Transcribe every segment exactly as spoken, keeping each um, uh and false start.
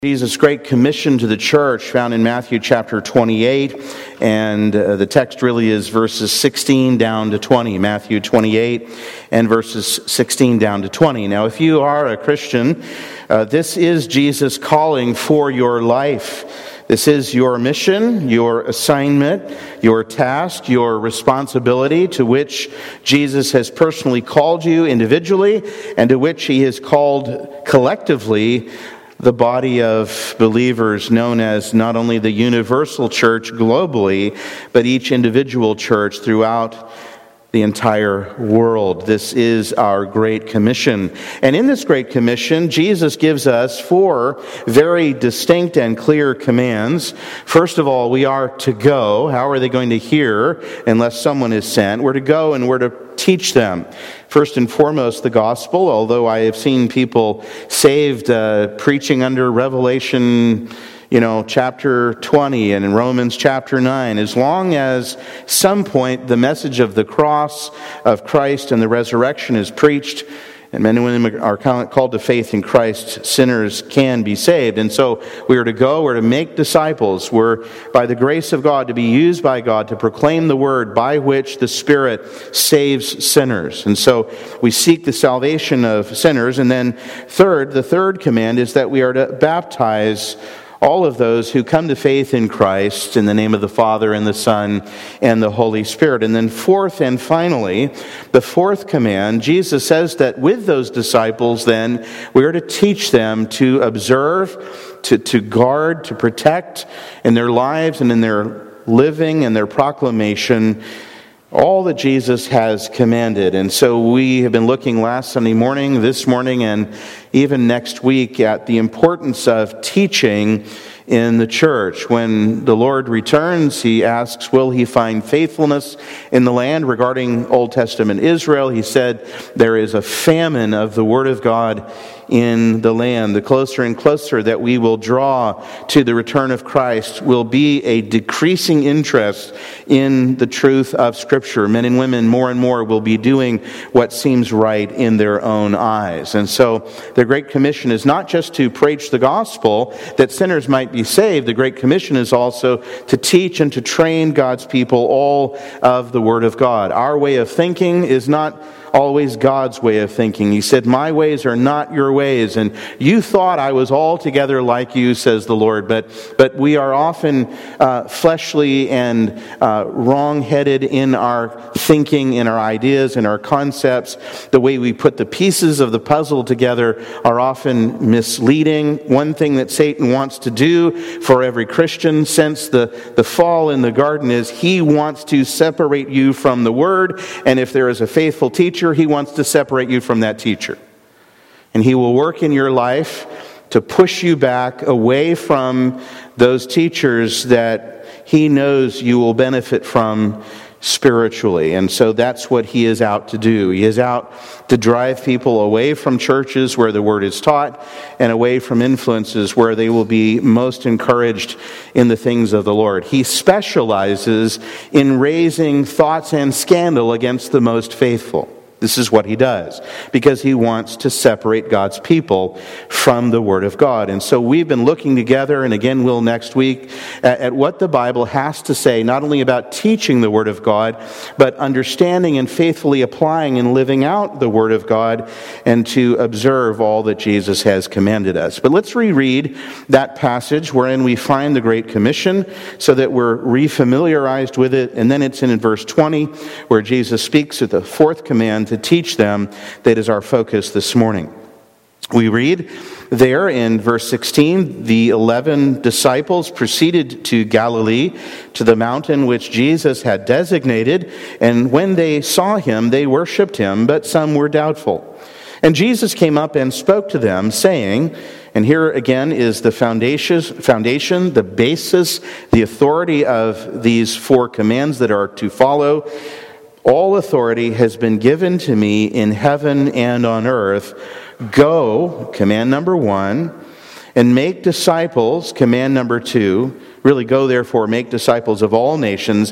Jesus' great commission to the church found in Matthew chapter twenty-eight, and uh, the text really is verses sixteen down to twenty. Matthew twenty-eight and verses sixteen down to twenty. Now, if you are a Christian, uh, this is Jesus' calling for your life. This is your mission, your assignment, your task, your responsibility to which Jesus has personally called you individually and to which He has called collectively the body of believers known as not only the universal church globally, but each individual church throughout the entire world. This is our Great Commission. And in this Great Commission, Jesus gives us four very distinct and clear commands. First of all, we are to go. How are they going to hear unless someone is sent? We're to go and we're to teach them. First and foremost, the gospel, although I have seen people saved uh, preaching under Revelation You know, chapter twenty and in Romans chapter nine, as long as some point the message of the cross of Christ and the resurrection is preached, and men and women are called to faith in Christ, sinners can be saved. And so we are to go, we're to make disciples. We're, by the grace of God, to be used by God to proclaim the word by which the Spirit saves sinners. And so we seek the salvation of sinners. And then third, the third command is that we are to baptize all of those who come to faith in Christ in the name of the Father and the Son and the Holy Spirit. And then fourth and finally, the fourth command, Jesus says that with those disciples then, we are to teach them to observe, to, to guard, to protect in their lives and in their living and their proclamation all that Jesus has commanded. And so we have been looking last Sunday morning, this morning, and even next week at the importance of teaching in the church. When the Lord returns, He asks, will He find faithfulness in the land? Regarding Old Testament Israel, He said, there is a famine of the Word of God in the land. The closer and closer that we will draw to the return of Christ will be a decreasing interest in the truth of Scripture. Men and women more and more will be doing what seems right in their own eyes. And so the Great Commission is not just to preach the gospel that sinners might be saved. The Great Commission is also to teach and to train God's people all of the Word of God. Our way of thinking is not always God's way of thinking. He said, my ways are not your ways. And you thought I was altogether like you, says the Lord. But but we are often uh, fleshly and uh, wrong-headed in our thinking, in our ideas, in our concepts. The way we put the pieces of the puzzle together are often misleading. One thing that Satan wants to do for every Christian since the, the fall in the garden is he wants to separate you from the Word. And if there is a faithful teacher, he wants to separate you from that teacher. And he will work in your life to push you back away from those teachers that he knows you will benefit from spiritually. And so that's what he is out to do. He is out to drive people away from churches where the word is taught and away from influences where they will be most encouraged in the things of the Lord. He specializes in raising thoughts and scandal against the most faithful. This is what he does, because he wants to separate God's people from the Word of God. And so we've been looking together, and again will next week, at, at what the Bible has to say, not only about teaching the Word of God, but understanding and faithfully applying and living out the Word of God, and to observe all that Jesus has commanded us. But let's reread that passage wherein we find the Great Commission, so that we're refamiliarized with it. And then it's in verse twenty, where Jesus speaks of the fourth command, to teach them. That is our focus this morning. We read there in verse sixteen, the eleven disciples proceeded to Galilee, to the mountain which Jesus had designated, and when they saw him, they worshipped him, but some were doubtful. And Jesus came up and spoke to them, saying, and here again is the foundation, foundation, the basis, the authority of these four commands that are to follow. All authority has been given to me in heaven and on earth. Go, command number one, and make disciples, command number two. Really, go therefore, make disciples of all nations,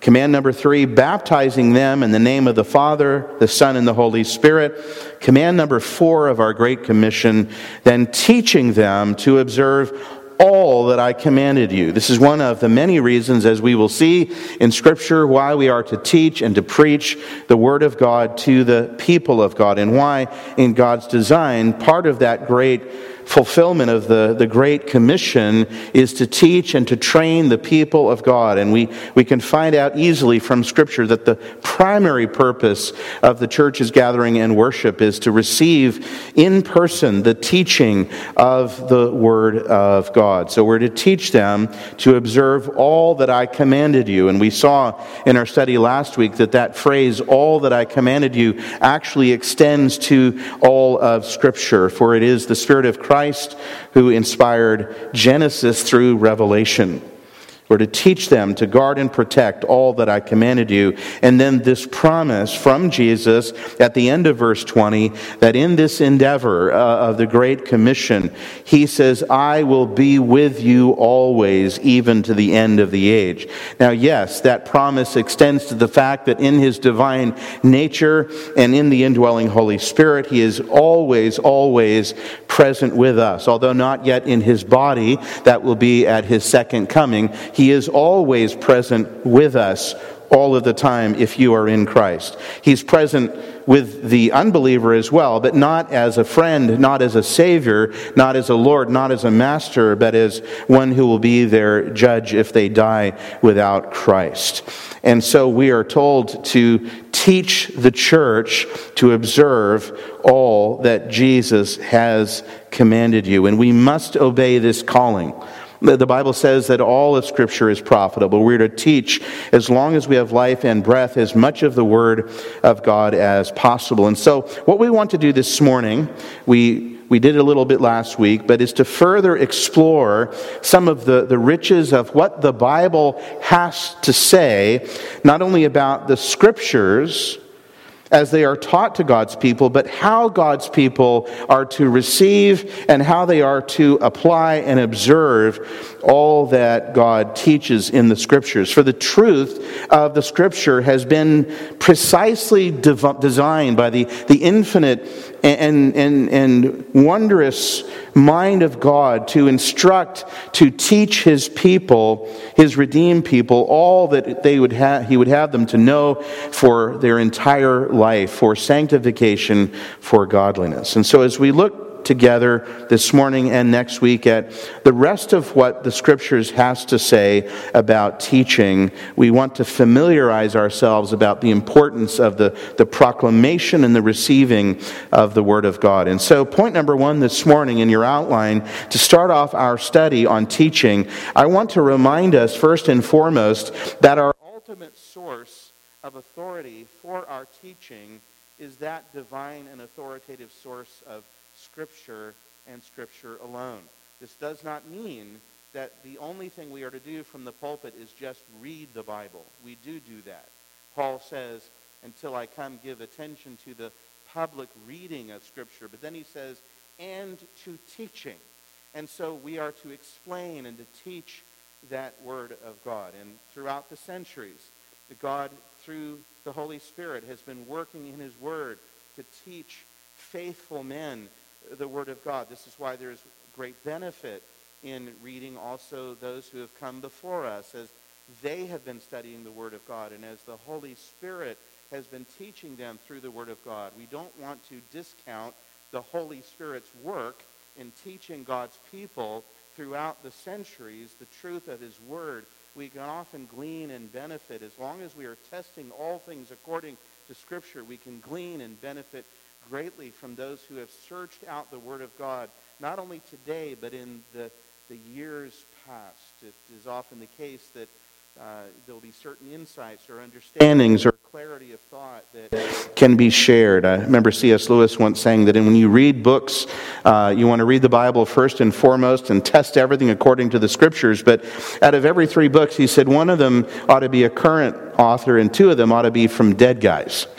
Command number three, baptizing them in the name of the Father, the Son, and the Holy Spirit. Command number four of our Great Commission, then teaching them to observe all that I commanded you. This is one of the many reasons, as we will see in Scripture, why we are to teach and to preach the Word of God to the people of God, and why in God's design, part of that great fulfillment of the, the Great Commission is to teach and to train the people of God. And we, we can find out easily from Scripture that the primary purpose of the church's gathering and worship is to receive in person the teaching of the Word of God. So we're to teach them to observe all that I commanded you. And we saw in our study last week that that phrase, all that I commanded you, actually extends to all of Scripture. For it is the Spirit of Christ Christ who inspired Genesis through Revelation. We're to teach them to guard and protect all that I commanded you. And then this promise from Jesus at the end of verse twenty, that in this endeavor uh, of the Great Commission, he says, I will be with you always, even to the end of the age. Now, yes, that promise extends to the fact that in his divine nature and in the indwelling Holy Spirit, he is always, always present with us. Although not yet in his body, that will be at his second coming. He is always present with us all of the time if you are in Christ. He's present with the unbeliever as well, but not as a friend, not as a Savior, not as a Lord, not as a Master, but as one who will be their judge if they die without Christ. And so we are told to teach the church to observe all that Jesus has commanded you. And we must obey this calling. The Bible says that all of Scripture is profitable. We're to teach, as long as we have life and breath, as much of the Word of God as possible. And so what we want to do this morning, we we did a little bit last week, but is to further explore some of the, the riches of what the Bible has to say, not only about the Scriptures as they are taught to God's people, but how God's people are to receive and how they are to apply and observe all that God teaches in the Scriptures. For the truth of the Scripture has been precisely dev- designed by the, the infinite and, and, and wondrous mind of God to instruct, to teach His people, His redeemed people, all that they would have, He would have them to know for their entire life, for sanctification, for godliness. And so as we look together this morning and next week at the rest of what the Scriptures has to say about teaching, we want to familiarize ourselves about the importance of the, the proclamation and the receiving of the Word of God. And so point number one this morning in your outline, to start off our study on teaching, I want to remind us first and foremost that our ultimate source of authority for our teaching is that divine and authoritative source of Scripture and Scripture alone. This does not mean that the only thing we are to do from the pulpit is just read the Bible. We do do that. Paul says, until I come, give attention to the public reading of Scripture. But then he says, and to teaching. And so we are to explain and to teach that Word of God. And throughout the centuries, God, through the Holy Spirit, has been working in His Word to teach faithful men the Word of God. This is why there's great benefit in reading also those who have come before us, as they have been studying the Word of God, and as the Holy Spirit has been teaching them through the Word of God. We don't want to discount the Holy Spirit's work in teaching God's people throughout the centuries the truth of His Word. We can often glean and benefit. As long as we are testing all things according to Scripture, we can glean and benefit greatly from those who have searched out the Word of God, not only today, but in the, the years past. It is often the case that uh, there will be certain insights or understandings or clarity of thought that can be shared. I remember C S Lewis once saying that when you read books, uh, you want to read the Bible first and foremost and test everything according to the Scriptures. But out of every three books, he said one of them ought to be a current author and two of them ought to be from dead guys.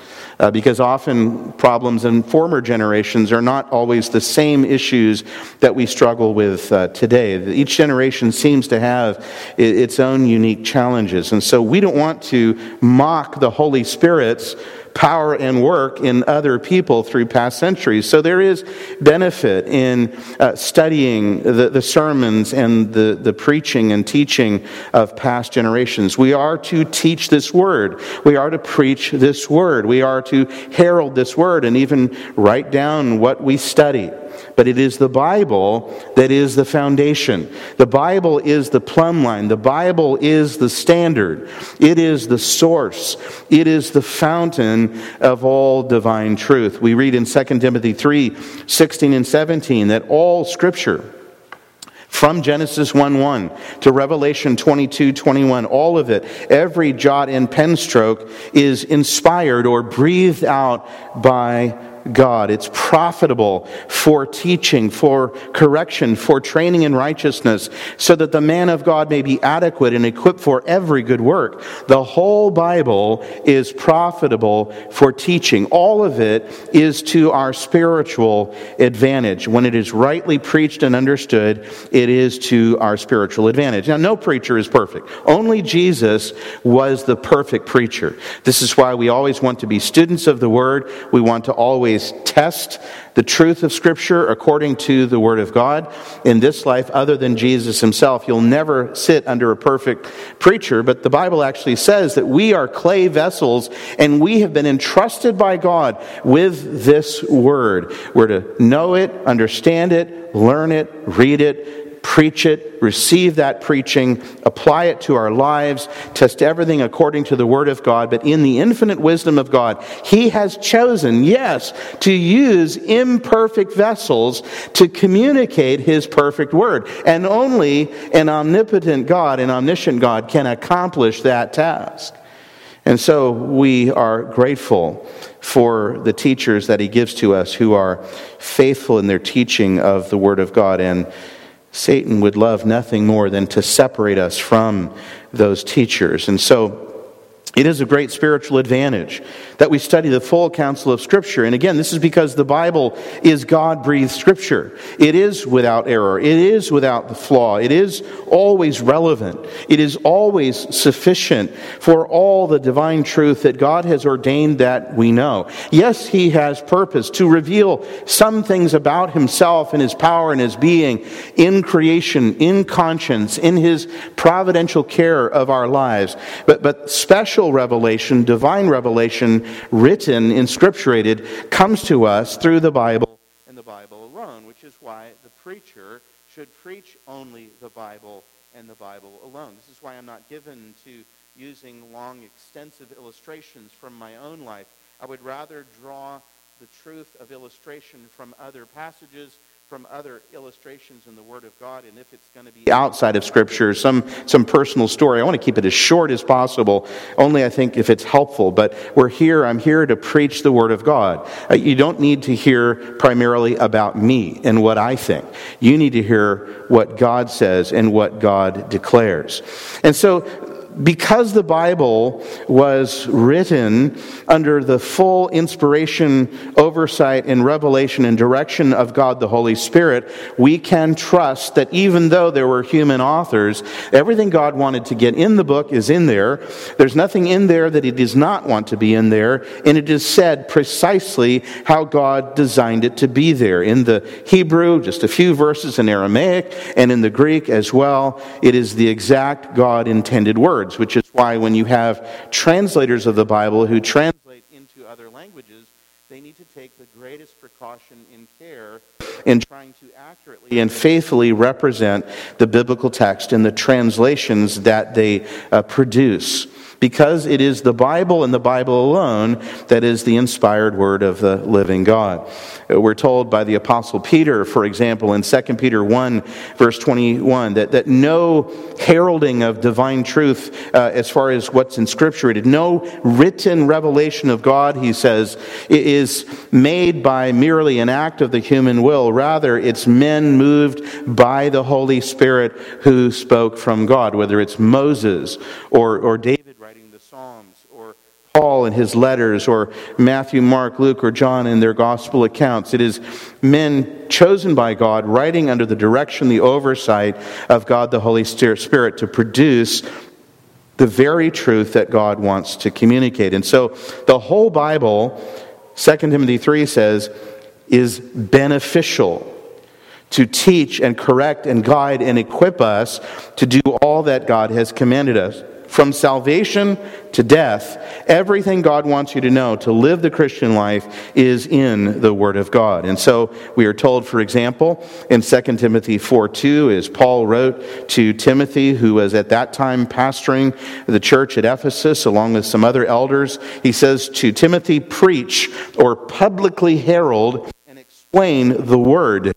Uh, because often problems in former generations are not always the same issues that we struggle with uh, today. Each generation seems to have its own unique challenges. And so we don't want to mock the Holy Spirit's power and work in other people through past centuries. So there is benefit in uh, studying the, the sermons and the, the preaching and teaching of past generations. We are to teach this word. We are to preach this word. We are to herald this word and even write down what we study. But it is the Bible that is the foundation. The Bible is the plumb line. The Bible is the standard. It is the source. It is the fountain of all divine truth. We read in Second Timothy three, sixteen and seventeen that all Scripture, from Genesis one one to Revelation twenty-two twenty-one, all of it, every jot and pen stroke is inspired or breathed out by God. It's profitable for teaching, for correction, for training in righteousness, so that the man of God may be adequate and equipped for every good work. The whole Bible is profitable for teaching. All of it is to our spiritual advantage. When it is rightly preached and understood, it is to our spiritual advantage. Now, no preacher is perfect. Only Jesus was the perfect preacher. This is why we always want to be students of the Word. We want to always test the truth of Scripture according to the Word of God. In this life, other than Jesus himself, you'll never sit under a perfect preacher, but the Bible actually says that we are clay vessels and we have been entrusted by God with this Word. We're to know it, understand it, learn it, read it, preach it, receive that preaching, apply it to our lives, test everything according to the Word of God. But in the infinite wisdom of God, He has chosen, yes, to use imperfect vessels to communicate His perfect Word. And only an omnipotent God, an omniscient God, can accomplish that task. And so we are grateful for the teachers that He gives to us who are faithful in their teaching of the Word of God. And Satan would love nothing more than to separate us from those teachers. And so it is a great spiritual advantage that we study the full counsel of Scripture. And again, this is because the Bible is God-breathed Scripture. It is without error. It is without the flaw. It is always relevant. It is always sufficient for all the divine truth that God has ordained that we know. Yes, He has purpose to reveal some things about Himself and His power and His being in creation, in conscience, in His providential care of our lives. But, but special revelation, divine revelation, written, inscripturated, comes to us through the Bible and the Bible alone, which is why the preacher should preach only the Bible and the Bible alone. This is why I'm not given to using long, extensive illustrations from my own life. I would rather draw the truth of illustration from other passages, from other illustrations in the Word of God, and if it's going to be outside of Scripture, some some personal story, I want to keep it as short as possible, only I think if it's helpful. But we're here, I'm here to preach the Word of God. Uh, you don't need to hear primarily about me and what I think. You need to hear what God says and what God declares. And so, because the Bible was written under the full inspiration, oversight, and revelation and direction of God the Holy Spirit, we can trust that even though there were human authors, everything God wanted to get in the book is in there. There's nothing in there that He does not want to be in there, and it is said precisely how God designed it to be there. In the Hebrew, just a few verses in Aramaic, and in the Greek as well, it is the exact God-intended word. Which is why when you have translators of the Bible who translate into other languages, they need to take the greatest precaution and care in trying to accurately and faithfully represent the biblical text in the translations that they uh, produce. Because it is the Bible and the Bible alone that is the inspired word of the living God. We're told by the Apostle Peter, for example, in Second Peter one, verse twenty-one, that, that no heralding of divine truth uh, as far as what's inscripturated, no written revelation of God, he says, is made by merely an act of the human will. Rather, it's men moved by the Holy Spirit who spoke from God, whether it's Moses or, or David writing the Psalms, or Paul Paul in his letters, or Matthew, Mark, Luke, or John in their gospel accounts. It is men chosen by God, writing under the direction, the oversight of God the Holy Spirit to produce the very truth that God wants to communicate. And so the whole Bible, Second Timothy three says, is beneficial to teach and correct and guide and equip us to do all that God has commanded us. From salvation to death, everything God wants you to know to live the Christian life is in the Word of God. And so we are told, for example, in Second Timothy four two, as Paul wrote to Timothy, who was at that time pastoring the church at Ephesus along with some other elders, he says to Timothy, preach or publicly herald and explain the Word.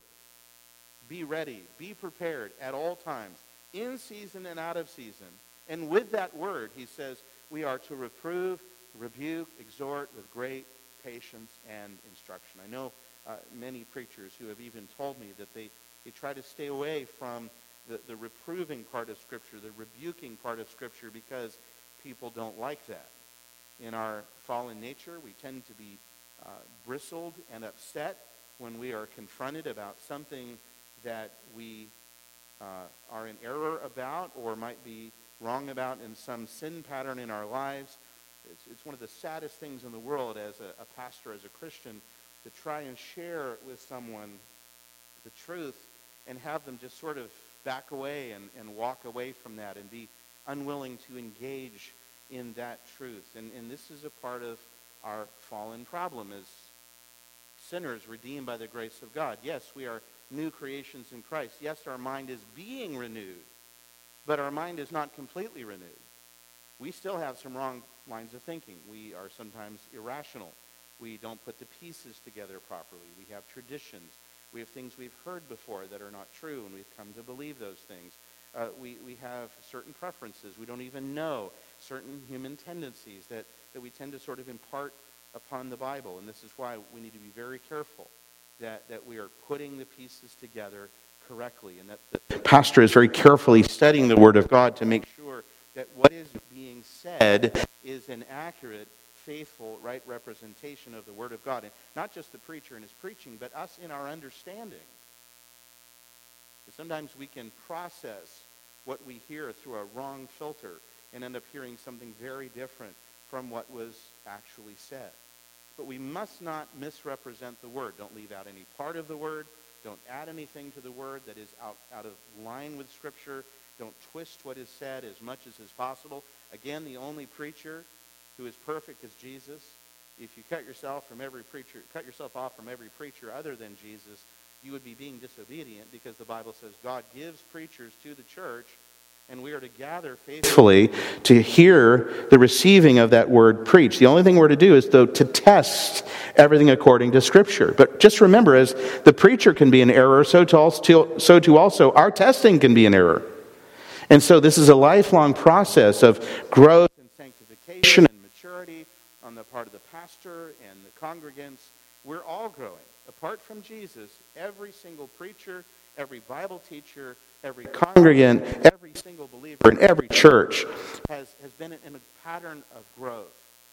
Be ready, be prepared at all times, in season and out of season. And with that word, he says, we are to reprove, rebuke, exhort with great patience and instruction. I know uh, many preachers who have even told me that they, they try to stay away from the, the reproving part of Scripture, the rebuking part of Scripture, because people don't like that. In our fallen nature, we tend to be uh, bristled and upset when we are confronted about something that we uh, are in error about or might be wrong about in some sin pattern in our lives. It's, it's one of the saddest things in the world as a, a pastor, as a Christian, to try and share with someone the truth and have them just sort of back away and, and walk away from that and be unwilling to engage in that truth. And, and this is a part of our fallen problem as sinners redeemed by the grace of God. Yes, we are new creations in Christ. Yes, our mind is being renewed, but our mind is not completely renewed. We still have some wrong lines of thinking. We are sometimes irrational. We don't put the pieces together properly. We have traditions. We have things we've heard before that are not true, and we've come to believe those things. Uh, we, we have certain preferences. We don't even know certain human tendencies that, that we tend to sort of impart upon the Bible. And this is why we need to be very careful that, that we are putting the pieces together correctly, and that the pastor is very carefully studying the Word of God to make sure that what is being said is an accurate, faithful, right representation of the Word of God. And not just the preacher in his preaching, but us in our understanding. Sometimes we can process what we hear through a wrong filter and end up hearing something very different from what was actually said. But we must not misrepresent the Word. Don't leave out any part of the Word. Don't add anything to the Word that is out, out of line with Scripture. Don't twist what is said as much as is possible. Again, the only preacher who is perfect is Jesus. If you cut yourself from every preacher, cut yourself off from every preacher other than Jesus, you would be being disobedient, because the Bible says God gives preachers to the church, and we are to gather faithfully to hear the receiving of that word preached. The only thing we're to do is, though, to test everything according to Scripture. But just remember, as the preacher can be in error, so to also, so to also our testing can be in error. And so this is a lifelong process of growth and sanctification and maturity on the part of the pastor and the congregants. We're all growing. Apart from Jesus, every single preacher, every Bible teacher, every congregant, every single believer in every church has, has been in a pattern of growth.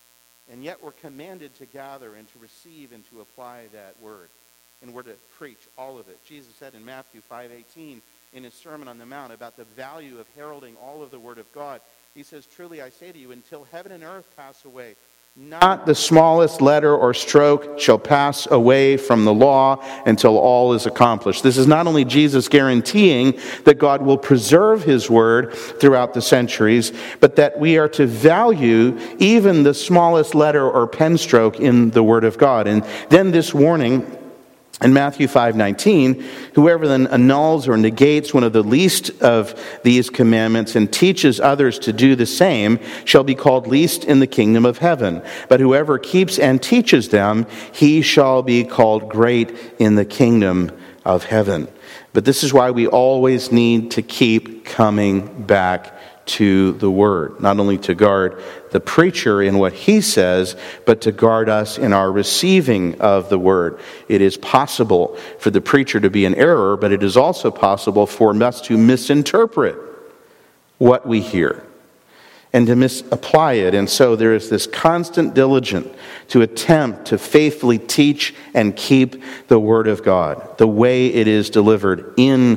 And yet we're commanded to gather and to receive and to apply that word. And we're to preach all of it. Jesus said in Matthew five eighteen, in his Sermon on the Mount, about the value of heralding all of the Word of God, he says, truly I say to you, until heaven and earth pass away, not the smallest letter or stroke shall pass away from the law until all is accomplished. This is not only Jesus guaranteeing that God will preserve His Word throughout the centuries, but that we are to value even the smallest letter or pen stroke in the Word of God. And then this warning in Matthew five nineteen, whoever then annuls or negates one of the least of these commandments and teaches others to do the same shall be called least in the kingdom of heaven. But whoever keeps and teaches them, he shall be called great in the kingdom of heaven. But this is why we always need to keep coming back to the Word, not only to guard the preacher in what he says, but to guard us in our receiving of the Word. It is possible for the preacher to be in error, but it is also possible for us to misinterpret what we hear. and to misapply it. And so there is this constant diligence to attempt to faithfully teach and keep the Word of God, the way it is delivered in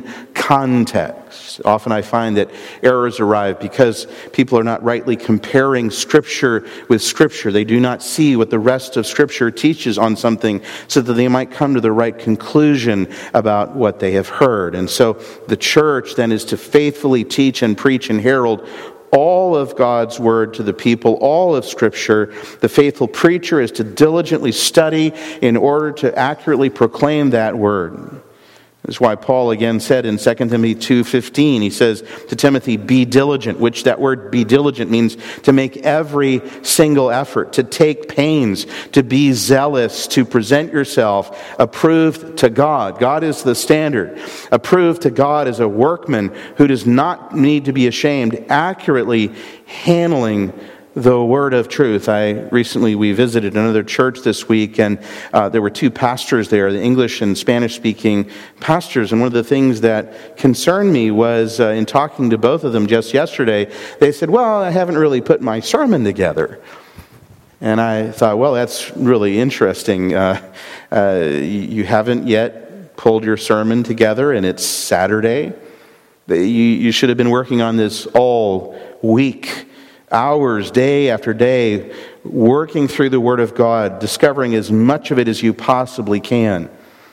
context. Often I find that errors arrive because people are not rightly comparing Scripture with Scripture. They do not see what the rest of Scripture teaches on something so that they might come to the right conclusion about what they have heard. And so the church then is to faithfully teach and preach and herald all of God's Word to the people, all of Scripture. The faithful preacher is to diligently study in order to accurately proclaim that Word. That's why Paul again said in Second Timothy two fifteen, he says to Timothy, be diligent, which that word be diligent means to make every single effort, to take pains, to be zealous, to present yourself approved to God. God is the standard. Approved to God as a workman who does not need to be ashamed, accurately handling the word of truth. I recently, we visited another church this week, and uh, there were two pastors there, the English and Spanish-speaking pastors, and one of the things that concerned me was, uh, in talking to both of them just yesterday, they said, well, I haven't really put my sermon together. And I thought, well, that's really interesting. Uh, uh, you haven't yet pulled your sermon together, and it's Saturday. You, you should have been working on this all week. Hours, day after day, working through the Word of God, discovering as much of it as you possibly can.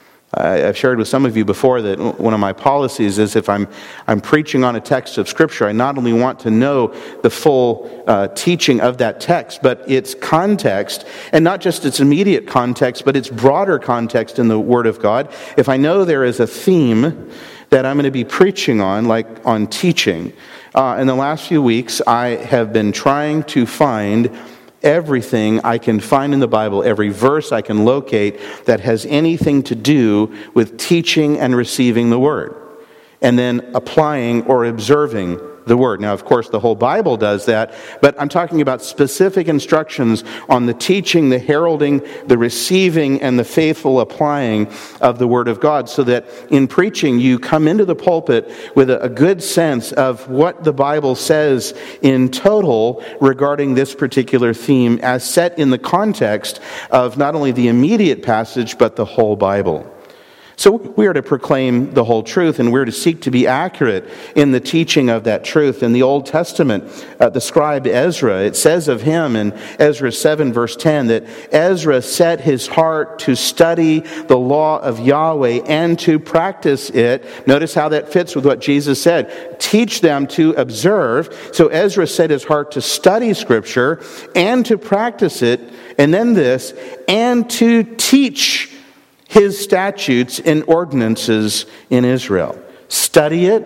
I, I've shared with some of you before that one of my policies is if I'm I'm preaching on a text of Scripture, I not only want to know the full uh, teaching of that text, but its context, and not just its immediate context, but its broader context in the Word of God. If I know there is a theme that I'm going to be preaching on, like on teaching, Uh, in the last few weeks, I have been trying to find everything I can find in the Bible, every verse I can locate that has anything to do with teaching and receiving the Word, and then applying or observing the Word. Now, of course, the whole Bible does that, but I'm talking about specific instructions on the teaching, the heralding, the receiving, and the faithful applying of the Word of God, so that in preaching you come into the pulpit with a, a good sense of what the Bible says in total regarding this particular theme as set in the context of not only the immediate passage, but the whole Bible. So we are to proclaim the whole truth, and we're to seek to be accurate in the teaching of that truth. In the Old Testament, uh, the scribe Ezra, it says of him in Ezra seven verse ten that Ezra set his heart to study the law of Yahweh and to practice it. Notice how that fits with what Jesus said. Teach them to observe. So Ezra set his heart to study Scripture and to practice it. And then this, and to teach his statutes and ordinances in Israel. Study it,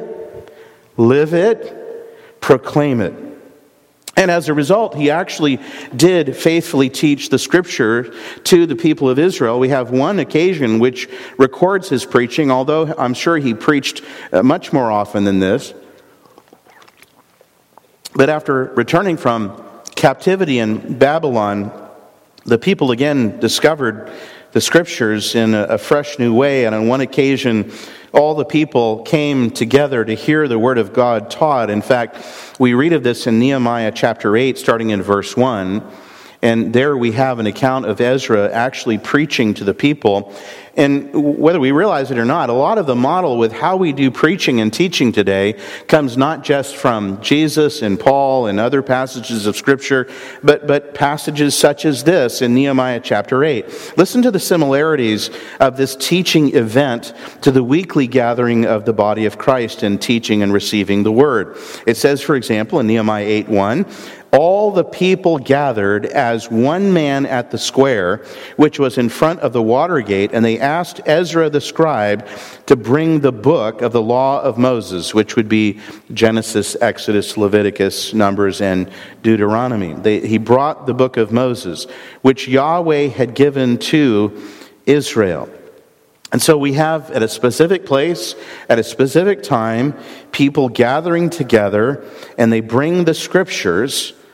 live it, proclaim it. And as a result, he actually did faithfully teach the Scripture to the people of Israel. We have one occasion which records his preaching, although I'm sure he preached much more often than this. But after returning from captivity in Babylon, the people again discovered the Scriptures in a, a fresh new way, and on one occasion all the people came together to hear the Word of God taught. In fact, we read of this in Nehemiah chapter eight, starting in verse one, and there we have an account of Ezra actually preaching to the people. And whether we realize it or not, a lot of the model with how we do preaching and teaching today comes not just from Jesus and Paul and other passages of Scripture, but, but passages such as this in Nehemiah chapter eight. Listen to the similarities of this teaching event to the weekly gathering of the body of Christ in teaching and receiving the Word. It says, for example, in Nehemiah eight one, all the people gathered as one man at the square, which was in front of the water gate, and they asked Ezra the scribe to bring the book of the law of Moses, which would be Genesis, Exodus, Leviticus, Numbers, and Deuteronomy. They, he brought the book of Moses, which Yahweh had given to Israel. And so we have at a specific place, at a specific time, people gathering together, and they bring the Scriptures.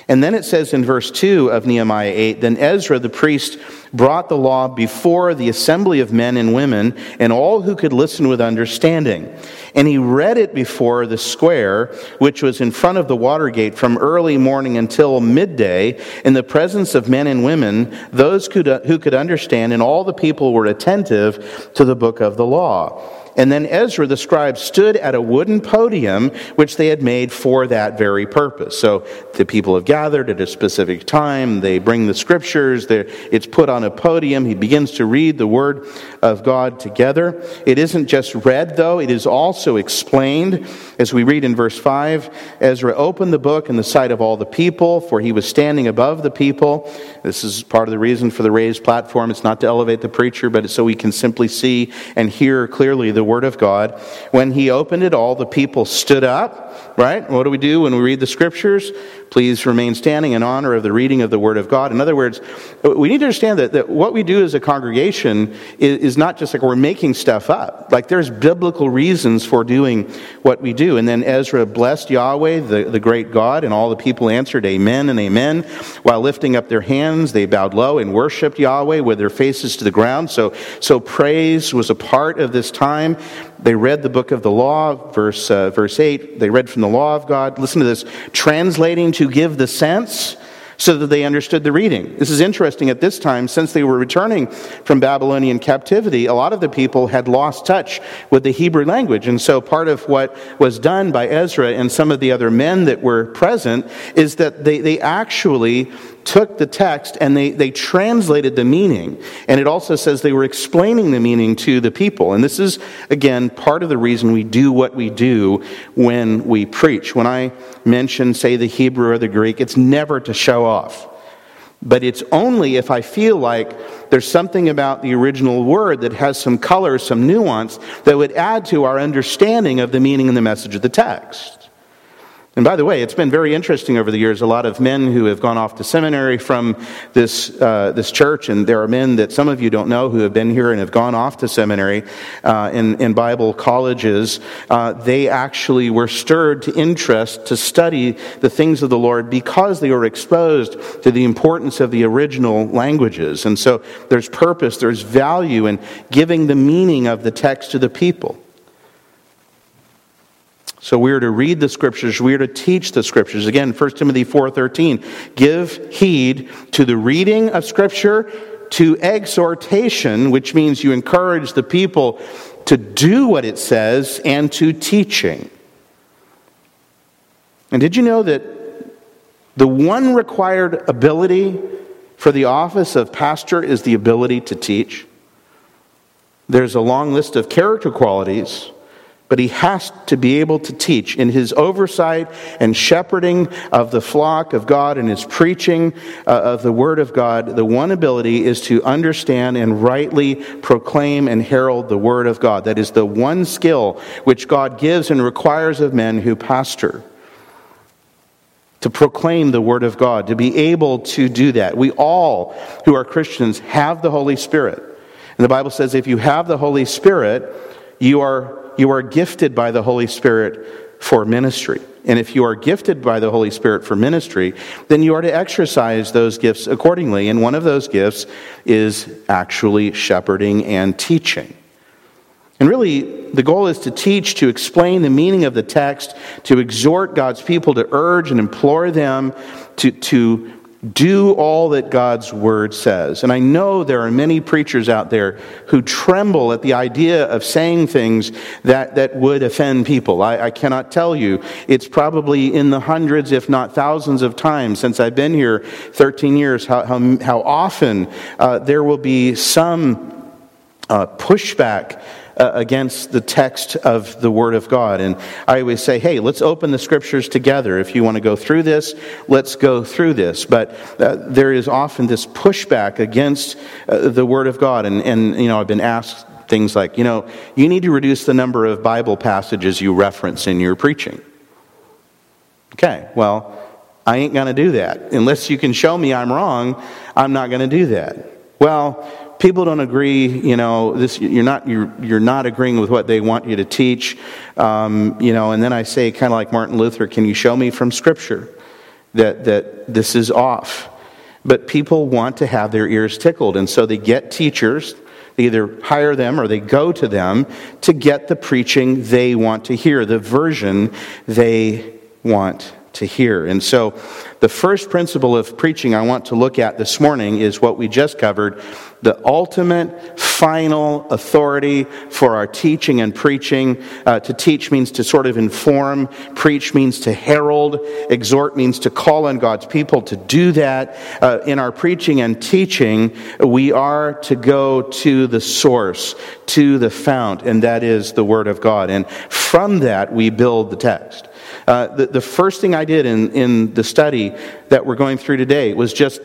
And then it says in verse two of Nehemiah eight, then Ezra the priest brought the law before the assembly of men and women and all who could listen with understanding. And he read it before the square, which was in front of the water gate, from early morning until midday, in the presence of men and women, those who could understand, and all the people were attentive to the book of the law. And then Ezra the scribe stood at a wooden podium which they had made for that very purpose. So the people have gathered at a specific time. They bring the scriptures. It's put on a podium. He begins to read the word of God together. It isn't just read, though. It is also explained. As we read in verse five, Ezra opened the book in the sight of all the people, for he was standing above the people. This is part of the reason for the raised platform. It's not to elevate the preacher, but it's so we can simply see and hear clearly the word of God. When he opened it, all the people stood up, right? What do we do when we read the scriptures? Please remain standing in honor of the reading of the word of God. In other words, we need to understand that, that what we do as a congregation is, is not just like we're making stuff up. Like there's biblical reasons for doing what we do. And then Ezra blessed Yahweh, the, the great God, and all the people answered amen and amen. While lifting up their hands, they bowed low and worshiped Yahweh with their faces to the ground. So, so praise was a part of this time. They read the book of the law, verse uh, verse eight. They read from the law of God. Listen to this. Translating to give the sense so that they understood the reading. This is interesting at this time, since they were returning from Babylonian captivity, a lot of the people had lost touch with the Hebrew language. And so part of what was done by Ezra and some of the other men that were present is that they, they actually took the text and they, they translated the meaning. And it also says they were explaining the meaning to the people. And this is, again, part of the reason we do what we do when we preach. When I mention, say, the Hebrew or the Greek, it's never to show off. But it's only if I feel like there's something about the original word that has some color, some nuance, that would add to our understanding of the meaning and the message of the text. And by the way, it's been very interesting over the years. A lot of men who have gone off to seminary from this uh, this church, and there are men that some of you don't know who have been here and have gone off to seminary uh, in, in Bible colleges. Uh, they actually were stirred to interest to study the things of the Lord because they were exposed to the importance of the original languages. And so there's purpose, there's value in giving the meaning of the text to the people. So we're to read the scriptures, we're to teach the scriptures. Again, First Timothy four thirteen, give heed to the reading of scripture, to exhortation, which means you encourage the people to do what it says, and to teaching. And did you know that the one required ability for the office of pastor is the ability to teach? There's a long list of character qualities, but he has to be able to teach. In his oversight and shepherding of the flock of God and his preaching uh, of the Word of God, the one ability is to understand and rightly proclaim and herald the Word of God. That is the one skill which God gives and requires of men who pastor. To proclaim the Word of God, to be able to do that. We all who are Christians have the Holy Spirit. And the Bible says if you have the Holy Spirit, you are You are gifted by the Holy Spirit for ministry. And if you are gifted by the Holy Spirit for ministry, then you are to exercise those gifts accordingly. And one of those gifts is actually shepherding and teaching. And really, the goal is to teach, to explain the meaning of the text, to exhort God's people, to urge and implore them to, to do all that God's Word says. And I know there are many preachers out there who tremble at the idea of saying things that, that would offend people. I, I cannot tell you. It's probably in the hundreds, if not thousands of times since I've been here thirteen years, how, how, how often uh, there will be some uh, pushback Uh, against the text of the Word of God. And I always say, hey, let's open the Scriptures together. If you want to go through this, let's go through this. But uh, there is often this pushback against uh, the Word of God. And, and, you know, I've been asked things like, you know, you need to reduce the number of Bible passages you reference in your preaching. Okay, well, I ain't going to do that. Unless you can show me I'm wrong, I'm not going to do that. Well, people don't agree, you know, this, you're not, you're, you're not agreeing with what they want you to teach, um, you know, and then I say, kind of like Martin Luther, can you show me from Scripture? that, that this is off. But people want to have their ears tickled, and so they get teachers. They either hire them or they go to them to get the preaching they want to hear, the version they want to hear. And so the first principle of preaching I want to look at this morning is what we just covered. The ultimate, final authority for our teaching and preaching. Uh, to teach means to sort of inform. Preach means to herald. Exhort means to call on God's people to do that. Uh, in our preaching and teaching, we are to go to the source, to the fount, and that is the Word of God. And from that, we build the text. Uh, the, the first thing I did in, in the study that we're going through today was just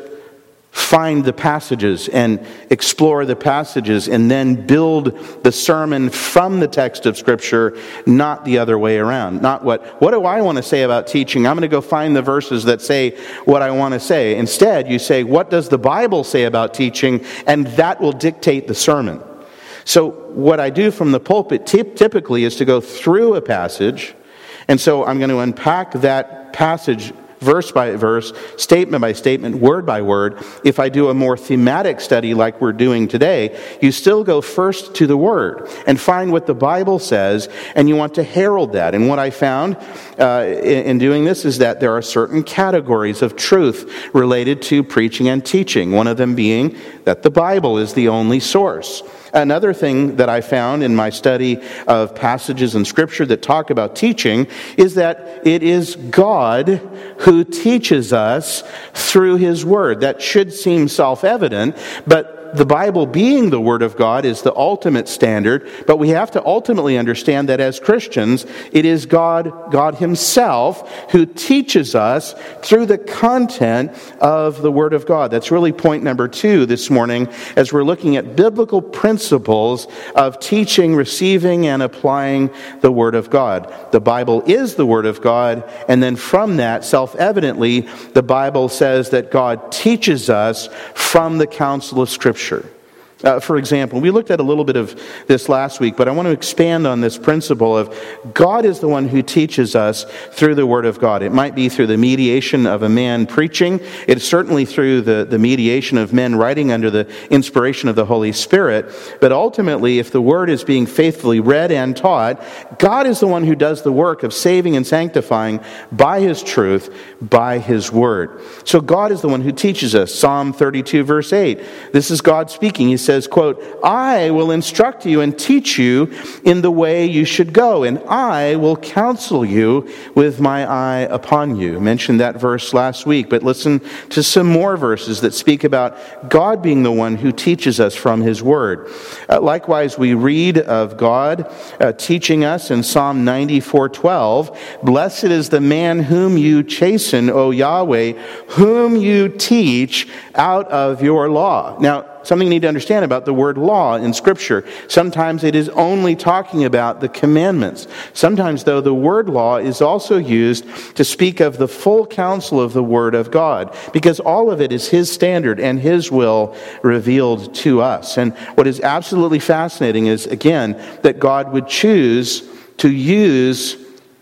find the passages and explore the passages and then build the sermon from the text of Scripture, not the other way around. Not what, what do I want to say about teaching? I'm going to go find the verses that say what I want to say. Instead, you say, what does the Bible say about teaching? And that will dictate the sermon. So what I do from the pulpit typically is to go through a passage. And so I'm going to unpack that passage verse by verse, statement by statement, word by word. If I do a more thematic study like we're doing today, you still go first to the Word and find what the Bible says, and you want to herald that. And what I found uh, in, in doing this is that there are certain categories of truth related to preaching and teaching, one of them being that the Bible is the only source. Another thing that I found in my study of passages in Scripture that talk about teaching is that it is God who teaches us through His Word. That should seem self-evident, but the Bible being the Word of God is the ultimate standard, but we have to ultimately understand that as Christians, it is God, God Himself who teaches us through the content of the Word of God. That's really point number two this morning as we're looking at biblical principles of teaching, receiving, and applying the Word of God. The Bible is the Word of God, and then from that, self-evidently, the Bible says that God teaches us from the counsel of Scripture. Uh, for example, we looked at a little bit of this last week, but I want to expand on this principle of God is the one who teaches us through the Word of God. It might be through the mediation of a man preaching. It's certainly through the, the mediation of men writing under the inspiration of the Holy Spirit. But ultimately, if the Word is being faithfully read and taught, God is the one who does the work of saving and sanctifying by His truth, by His Word. So God is the one who teaches us. Psalm thirty-two, verse eight. This is God speaking. He says, says, quote, I will instruct you and teach you in the way you should go, and I will counsel you with my eye upon you. I mentioned that verse last week, but listen to some more verses that speak about God being the one who teaches us from His Word. Uh, likewise, we read of God uh, teaching us in Psalm ninety-four twelve, blessed is the man whom you chasten, O Yahweh, whom you teach out of your law. Now, something you need to understand about the word law in Scripture. Sometimes it is only talking about the commandments. Sometimes, though, the word law is also used to speak of the full counsel of the Word of God, because all of it is His standard and His will revealed to us. And what is absolutely fascinating is, again, that God would choose to use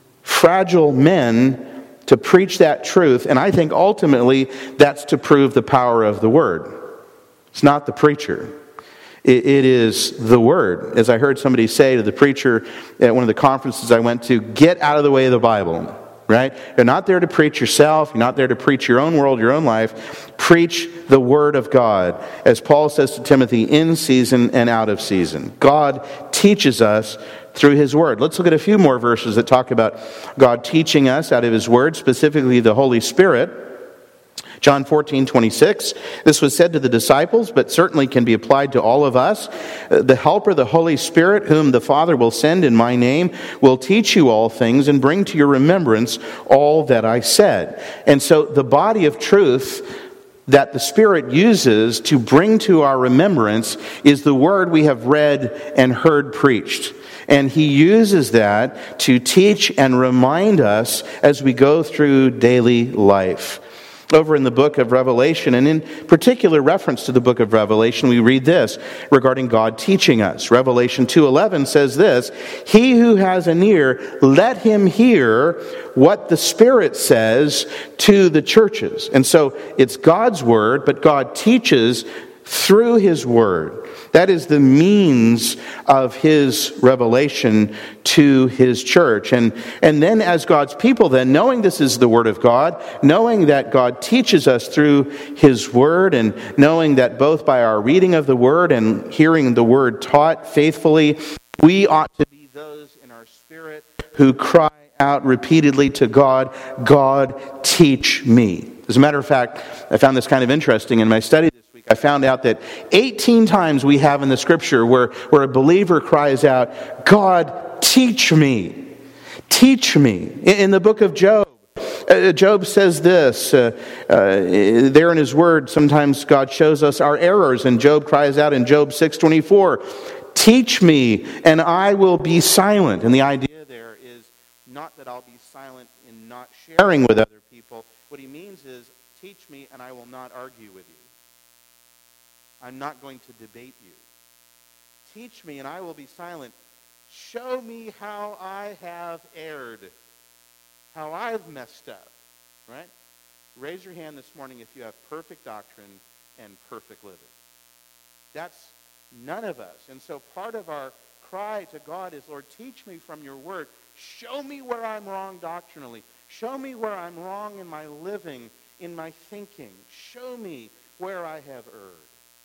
fragile men to preach that truth, and I think ultimately that's to prove the power of the Word. It's not the preacher. It, it is the Word. As I heard somebody say to the preacher at one of the conferences I went to, get out of the way of the Bible, right? You're not there to preach yourself. You're not there to preach your own world, your own life. Preach the Word of God. As Paul says to Timothy, in season and out of season. God teaches us through His Word. Let's look at a few more verses that talk about God teaching us out of His Word, specifically the Holy Spirit. John fourteen twenty-six, this was said to the disciples, but certainly can be applied to all of us. The Helper, the Holy Spirit, whom the Father will send in my name, will teach you all things and bring to your remembrance all that I said. And so the body of truth that the Spirit uses to bring to our remembrance is the Word we have read and heard preached. And He uses that to teach and remind us as we go through daily life. Over in the book of Revelation, and in particular reference to the book of Revelation, we read this regarding God teaching us. Revelation two eleven says this, "He who has an ear, let him hear what the Spirit says to the churches." And so it's God's word, but God teaches through his word. That is the means of his revelation to his church. And, and then as God's people, then, knowing this is the word of God, knowing that God teaches us through his word, and knowing that both by our reading of the word and hearing the word taught faithfully, we ought to be those in our spirit who cry out repeatedly to God, "God, teach me." As a matter of fact, I found this kind of interesting in my study this week. I found out that eighteen times we have in the scripture where, where a believer cries out, "God, teach me. Teach me." In, in the book of Job, uh, Job says this, uh, uh, there in his word, sometimes God shows us our errors, and Job cries out in Job six twenty-four, "Teach me, and I will be silent." And the idea there is not that I'll be silent in not sharing with other people. What he means is, teach me and I will not argue with you. I'm not going to debate you. Teach me and I will be silent. Show me how I have erred, how I've messed up, right? Raise your hand this morning if you have perfect doctrine and perfect living. That's none of us. And so part of our cry to God is, "Lord, teach me from your word. Show me where I'm wrong doctrinally. Show me where I'm wrong in my living, in my thinking. Show me where I have erred."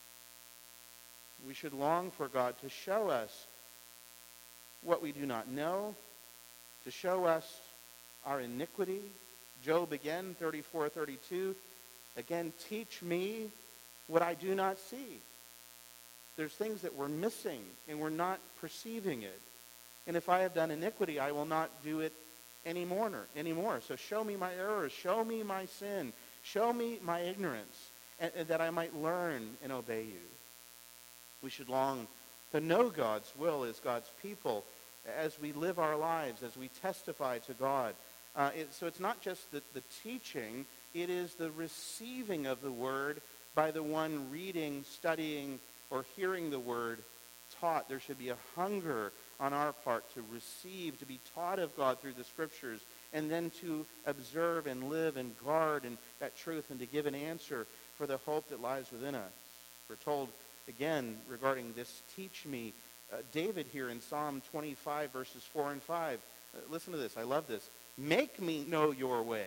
We should long for God to show us what we do not know, to show us our iniquity. Job again, thirty-four thirty-two, again, "Teach me what I do not see." There's things that we're missing and we're not perceiving it. And if I have done iniquity, I will not do it anymore. anymore. So show me my errors. Show me my sin. Show me my ignorance, and, and that I might learn and obey you. We should long to know God's will as God's people as we live our lives, as we testify to God. Uh, it, so it's not just the, the teaching, it is the receiving of the word by the one reading, studying, or hearing the word taught. There should be a hunger on our part to receive, to be taught of God through the scriptures, and then to observe and live and guard and that truth, and to give an answer for the hope that lies within us. We're told again regarding this, "Teach me." Uh, David here in Psalm twenty-five verses four and five. Uh, listen to this. I love this. "Make me know your ways."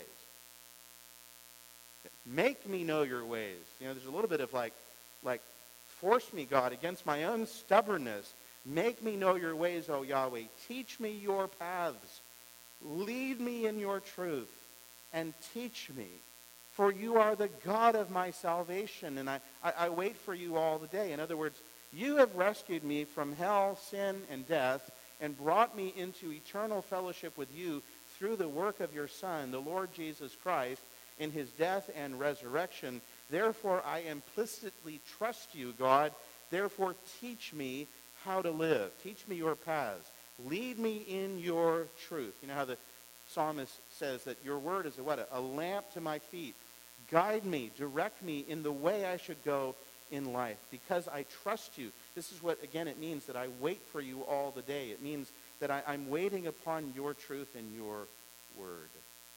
Make me know your ways. You know, there's a little bit of like, like, force me, God, against my own stubbornness. Make me know your ways, O Yahweh. Teach me your paths. Lead me in your truth and teach me. For you are the God of my salvation, and I, I, I wait for you all the day. In other words, you have rescued me from hell, sin, and death, and brought me into eternal fellowship with you through the work of your Son, the Lord Jesus Christ, in his death and resurrection. Therefore, I implicitly trust you, God. Therefore, teach me how to live. Teach me your paths. Lead me in your truth. You know how the psalmist says that your word is a what? A lamp to my feet. Guide me, direct me in the way I should go in life, because I trust you. This is what, again, it means that I wait for you all the day. It means that I, I'm waiting upon your truth and your word.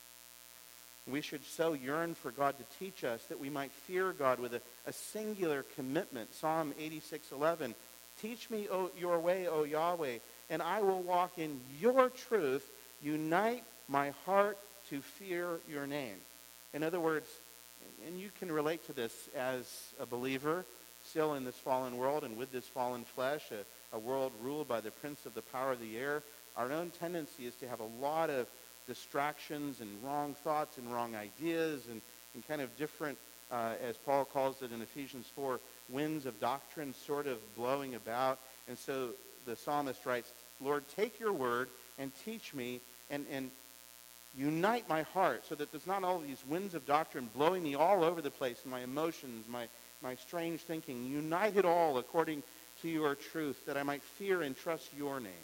We should so yearn for God to teach us that we might fear God with a, a singular commitment. Psalm eighty-six eleven. "Teach me o, your way, O Yahweh, and I will walk in your truth. Unite my heart to fear your name." In other words, and you can relate to this as a believer, still in this fallen world and with this fallen flesh, a, a world ruled by the prince of the power of the air, our own tendency is to have a lot of distractions and wrong thoughts and wrong ideas and, and kind of different, uh, as Paul calls it in Ephesians four, winds of doctrine sort of blowing about. And so the psalmist writes, "Lord, take your word and teach me and, and unite my heart so that there's not all these winds of doctrine blowing me all over the place in my emotions, my, my strange thinking. Unite it all according to your truth, that I might fear and trust your name."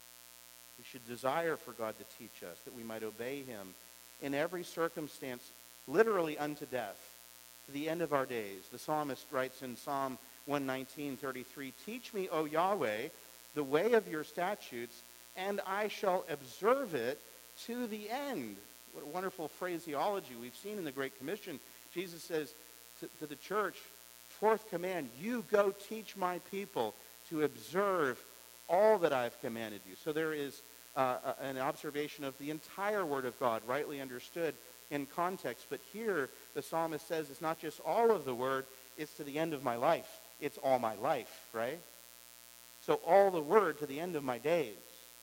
We should desire for God to teach us, that we might obey him in every circumstance literally unto death, to the end of our days. The psalmist writes in Psalm one nineteen, thirty-three, "Teach me, O Yahweh, the way of your statutes, and I shall observe it to the end." What a wonderful phraseology we've seen in the Great Commission. Jesus says to, to the church, fourth command, you go teach my people to observe all that I've commanded you. So there is uh, an observation of the entire Word of God, rightly understood in context. But here, the psalmist says it's not just all of the Word, it's to the end of my life. It's all my life, right? So all the Word to the end of my days.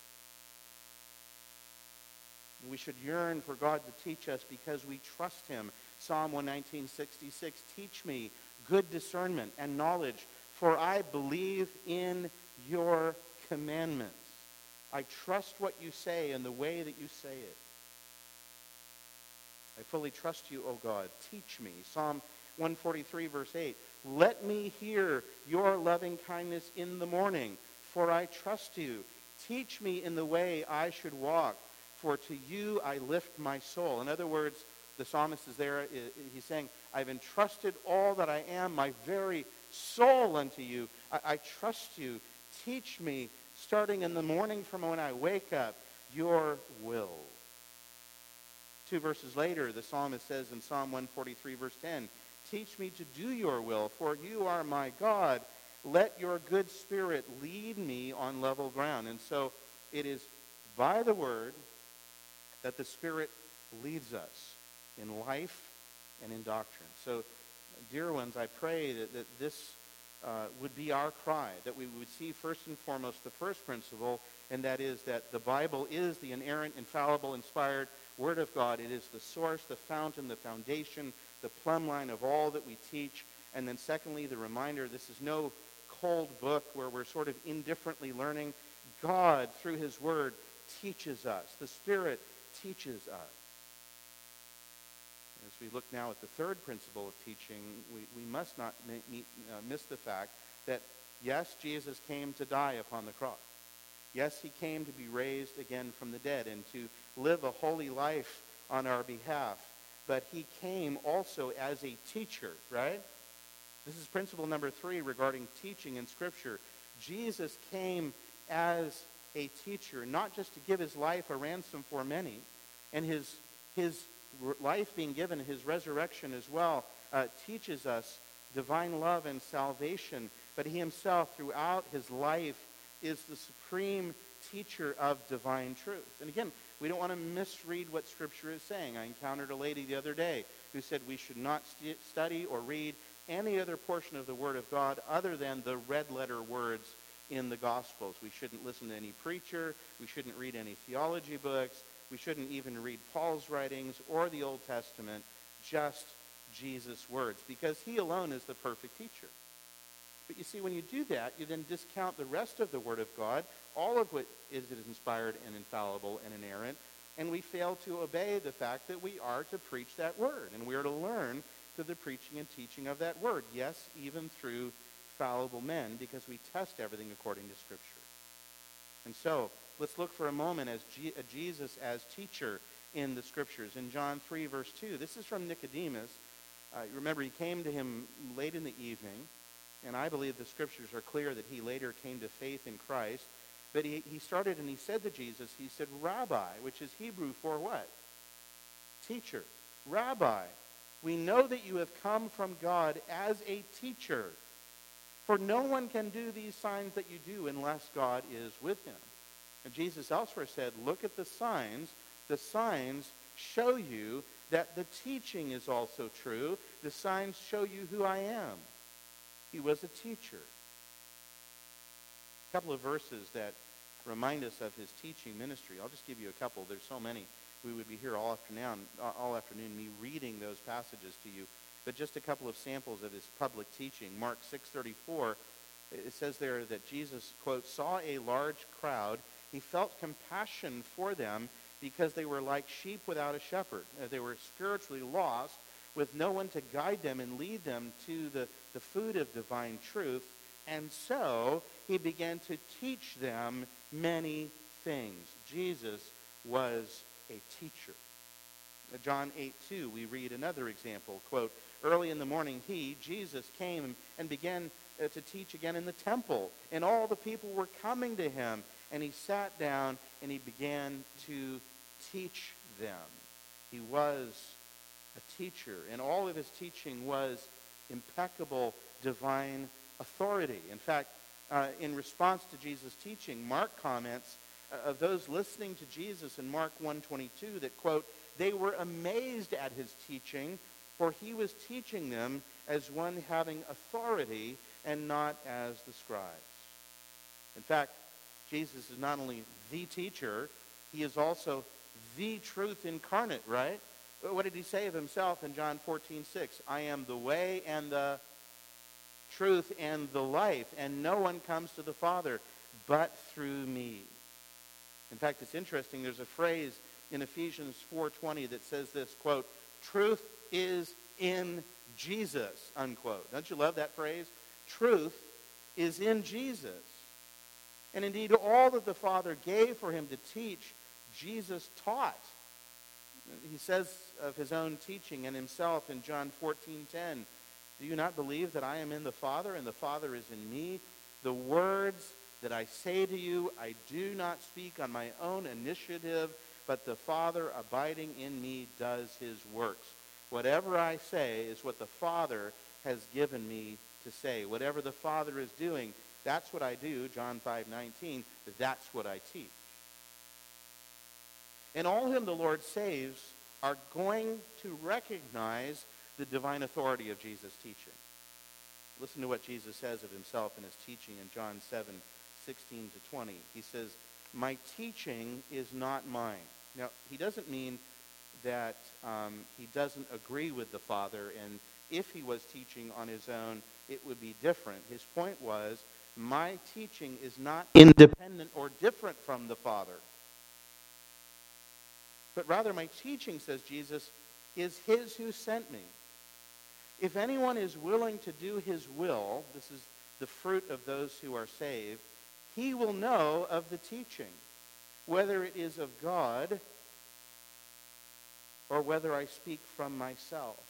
We should yearn for God to teach us because we trust him. Psalm one nineteen, sixty-six, "Teach me good discernment and knowledge, for I believe in your commandments." I trust what you say and the way that you say it. I fully trust you, O God. Teach me. Psalm one forty-three, verse eight, "Let me hear your loving kindness in the morning, for I trust you. Teach me in the way I should walk, for to you I lift my soul." In other words, the psalmist is there, he's saying, I've entrusted all that I am, my very soul unto you. I, I trust you. Teach me, starting in the morning from when I wake up, your will. Two verses later, the psalmist says in Psalm one forty-three, verse ten, "Teach me to do your will, for you are my God. Let your good spirit lead me on level ground." And so it is by the word that the Spirit leads us in life and in doctrine. So, dear ones, I pray that, that this uh, would be our cry, that we would see first and foremost the first principle, and that is that the Bible is the inerrant, infallible, inspired Word of God. It is the source, the fountain, the foundation, the plumb line of all that we teach. And then secondly, the reminder, this is no cold book where we're sort of indifferently learning. God, through his Word, teaches us. The Spirit teaches us. As we look now at the third principle of teaching, we, we must not meet, uh, miss the fact that, yes, Jesus came to die upon the cross. Yes, he came to be raised again from the dead and to live a holy life on our behalf. But he came also as a teacher, right? This is principle number three regarding teaching in Scripture. Jesus came as a teacher, not just to give his life a ransom for many, and his his life being given, his resurrection as well, uh, teaches us divine love and salvation, but he himself throughout his life is the supreme teacher of divine truth. And again, we don't want to misread what Scripture is saying. I encountered a lady the other day who said we should not st- study or read any other portion of the Word of God other than the red letter words in the Gospels. We shouldn't listen to any preacher. We shouldn't read any theology books. We shouldn't even read Paul's writings or the Old Testament, just Jesus' words, because he alone is the perfect teacher. But you see, when you do that, you then discount the rest of the Word of God, all of what is it is inspired and infallible and inerrant, and we fail to obey the fact that we are to preach that Word, and we are to learn through the preaching and teaching of that Word. Yes, even through fallible men, because we test everything according to Scripture. And so, let's look for a moment as G- uh, Jesus as teacher in the Scriptures. In John three, verse two, this is from Nicodemus. Uh, remember, he came to him late in the evening, and I believe the Scriptures are clear that he later came to faith in Christ. But he, he started and he said to Jesus, he said, "Rabbi," which is Hebrew for what? Teacher. "Rabbi, we know that you have come from God as a teacher. For no one can do these signs that you do unless God is with him." And Jesus elsewhere said, "Look at the signs. The signs show you that the teaching is also true. The signs show you who I am." He was a teacher. A couple of verses that remind us of his teaching ministry. I'll just give you a couple. There's so many. We would be here all afternoon, all afternoon, me reading those passages to you. But just a couple of samples of his public teaching. Mark six thirty-four, it says there that Jesus, quote, "saw a large crowd. He felt compassion for them because they were like sheep without a shepherd." They were spiritually lost with no one to guide them and lead them to the, the food of divine truth. And so he began to teach them many things. Jesus was a teacher. John eight two, we read another example, quote, "Early in the morning he, Jesus, came and began uh, to teach again in the temple, and all the people were coming to him, and he sat down and he began to teach them." He was a teacher, and all of his teaching was impeccable divine authority. In fact, uh, in response to Jesus' teaching, Mark comments uh, of those listening to Jesus in Mark one twenty-two that, quote, "They were amazed at his teaching, for he was teaching them as one having authority and not as the scribes." In fact, Jesus is not only the teacher, he is also the truth incarnate, right? What did he say of himself in John fourteen six? "I am the way and the truth and the life, and no one comes to the Father but through me." In fact, it's interesting. There's a phrase in Ephesians four twenty that says this, quote, "Truth is in Jesus," unquote. Don't you love that phrase? Truth is in Jesus. And indeed, all that the Father gave for him to teach, Jesus taught. He says of his own teaching and himself in John fourteen ten, "Do you not believe that I am in the Father and the Father is in me? The words that I say to you, I do not speak on my own initiative, but the Father abiding in me does his works. Whatever I say is what the Father has given me to say. Whatever the Father is doing, that's what I do," John five nineteen, "that's what I teach." And all whom the Lord saves are going to recognize the divine authority of Jesus' teaching. Listen to what Jesus says of himself in his teaching in John seven sixteen to twenty. He says, "My teaching is not mine." Now, he doesn't mean that um, he doesn't agree with the Father, and if he was teaching on his own, it would be different. His point was, my teaching is not independent or different from the Father. But rather, my teaching, says Jesus, is his who sent me. If anyone is willing to do his will, this is the fruit of those who are saved, he will know of the teaching, whether it is of God or whether I speak from myself.